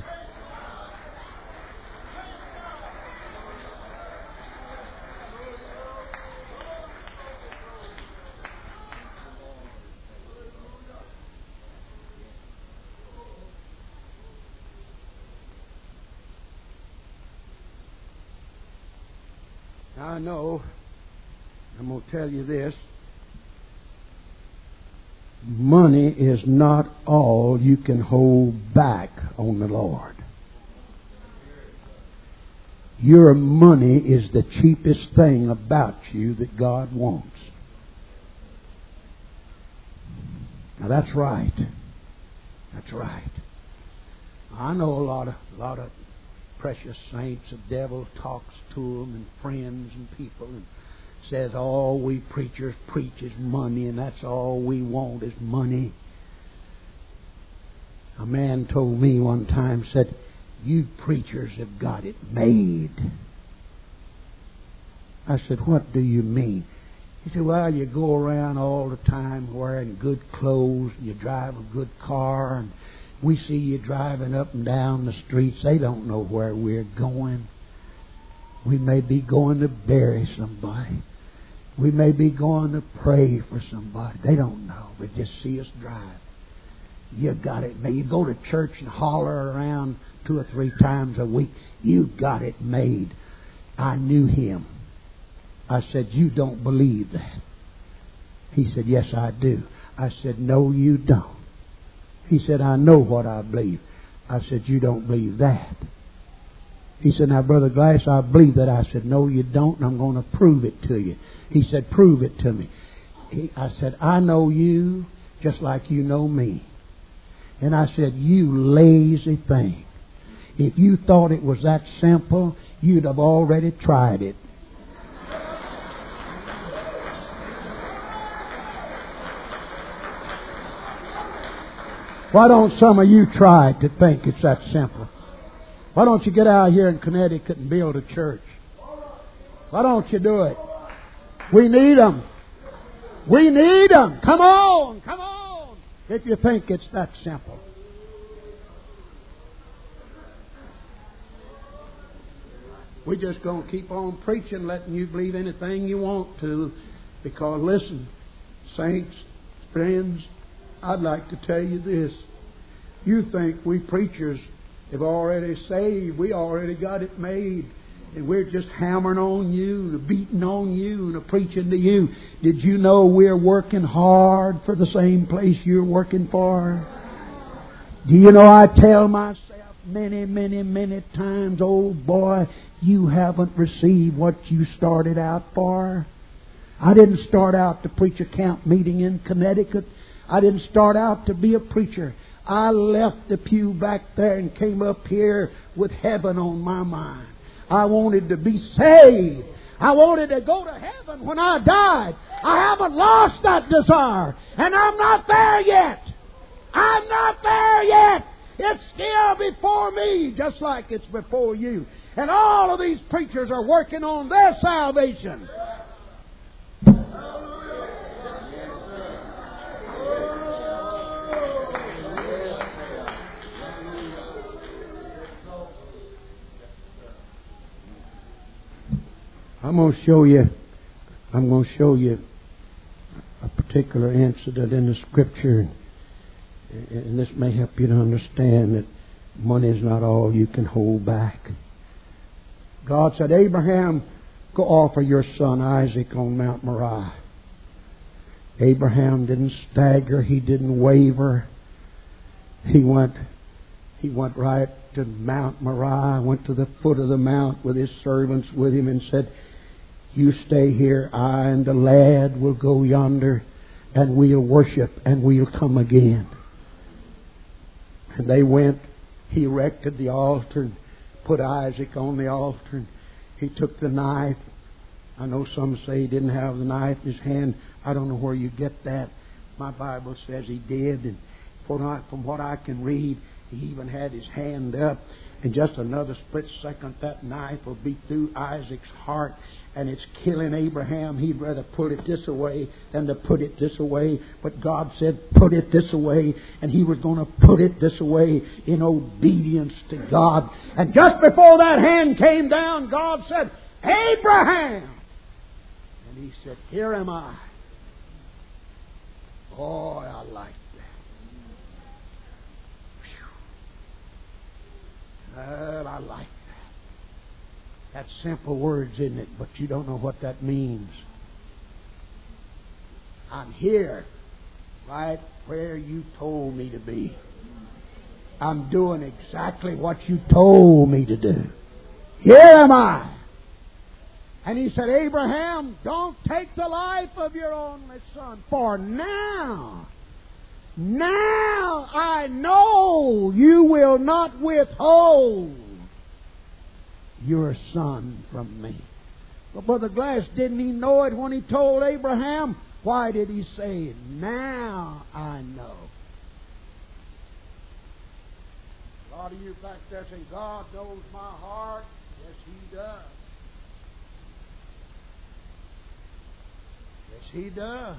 I know, I'm going to tell you this, money is not all you can hold back on the Lord. Your money is the cheapest thing about you that God wants. Now that's right. That's right. I know a lot of, a lot of precious saints, the devil talks to them and friends and people and says all we preachers preach is money and that's all we want is money. A man told me one time, said, you preachers have got it made. I said, what do you mean? He said, well, you go around all the time wearing good clothes and you drive a good car and we see you driving up and down the streets. They don't know where we're going. We may be going to bury somebody. We may be going to pray for somebody. They don't know. They just see us drive. You got it made. You go to church and holler around two or three times a week. You got it made. I knew him. I said, you don't believe that. He said, yes, I do. I said, no, you don't. He said, I know what I believe. I said, you don't believe that. He said, now, Brother Glass, I believe that. I said, no, you don't, and I'm going to prove it to you. He said, prove it to me. He, I said, I know you just like you know me. And I said, you lazy thing. If you thought it was that simple, you'd have already tried it. Why don't some of you try to think it's that simple? Why don't you get out here in Connecticut and build a church? Why don't you do it? We need them. We need them. Come on, come on. If you think it's that simple. We're just going to keep on preaching, letting you believe anything you want to. Because, listen, saints, friends, I'd like to tell you this. You think we preachers have already saved. We already got it made. And we're just hammering on you, and beating on you, and preaching to you. Did you know we're working hard for the same place you're working for? Do you know I tell myself many, many, many times, oh boy, you haven't received what you started out for. I didn't start out to preach a camp meeting in Connecticut. I didn't start out to be a preacher. I left the pew back there and came up here with heaven on my mind. I wanted to be saved. I wanted to go to heaven when I died. I haven't lost that desire. And I'm not there yet. I'm not there yet. It's still before me, just like it's before you. And all of these preachers are working on their salvation. I'm going to show you, I'm going to show you a particular incident in the Scripture, and this may help you to understand that money is not all you can hold back. God said, Abraham, go offer your son Isaac on Mount Moriah. Abraham didn't stagger, he didn't waver. He went, he went right to Mount Moriah, went to the foot of the mount with his servants with him and said, you stay here, I and the lad will go yonder, and we'll worship, and we'll come again. And they went. He erected the altar and put Isaac on the altar. And he took the knife. I know some say he didn't have the knife in his hand. I don't know where you get that. My Bible says he did. And from what I can read, he even had his hand up. In just another split second, that knife will be through Isaac's heart, and it's killing Abraham. He'd rather put it this way than to put it this way. But God said, put it this way. And he was going to put it this way in obedience to God. And just before that hand came down, God said, Abraham! And he said, here am I. Boy, I like that. I like that. That's simple words, isn't it? But you don't know what that means. I'm here, right where you told me to be. I'm doing exactly what you told me to do. Here am I. And he said, Abraham, don't take the life of your only son, for now, now I know you will not withhold your son from me. But Brother Glass, didn't he know it when he told Abraham? Why did he say, now I know? A lot of you back there saying, God knows my heart. Yes, He does. Yes, He does.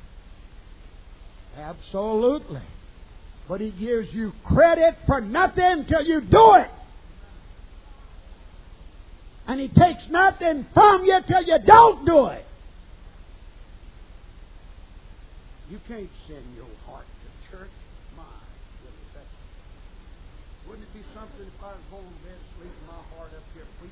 Absolutely. But He gives you credit for nothing till you do it. And He takes nothing from you till you don't do it. You can't send your heart to church. My goodness, that's, wouldn't it be something if I was going to bed sleeping my heart up here preaching?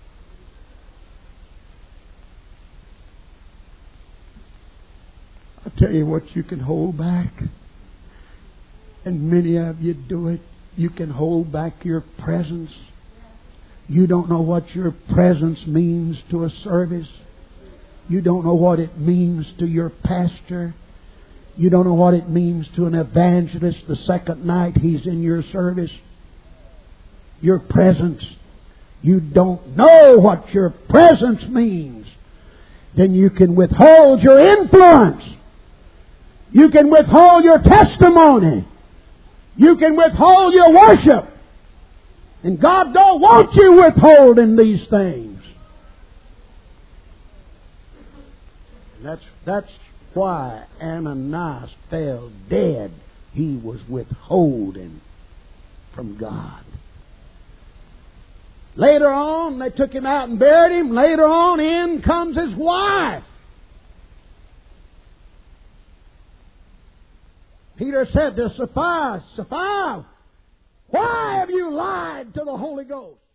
I'll tell you what you can hold back. And many of you do it. You can hold back your presence. You don't know what your presence means to a service. You don't know what it means to your pastor. You don't know what it means to an evangelist the second night he's in your service. Your presence. You don't know what your presence means. Then you can withhold your influence. You can withhold your testimony. You can withhold your worship. And God don't want you withholding these things. And that's, that's why Ananias fell dead. He was withholding from God. Later on, they took him out and buried him. Later on, in comes his wife. Peter said to Sapphira, Sapphira, why have you lied to the Holy Ghost?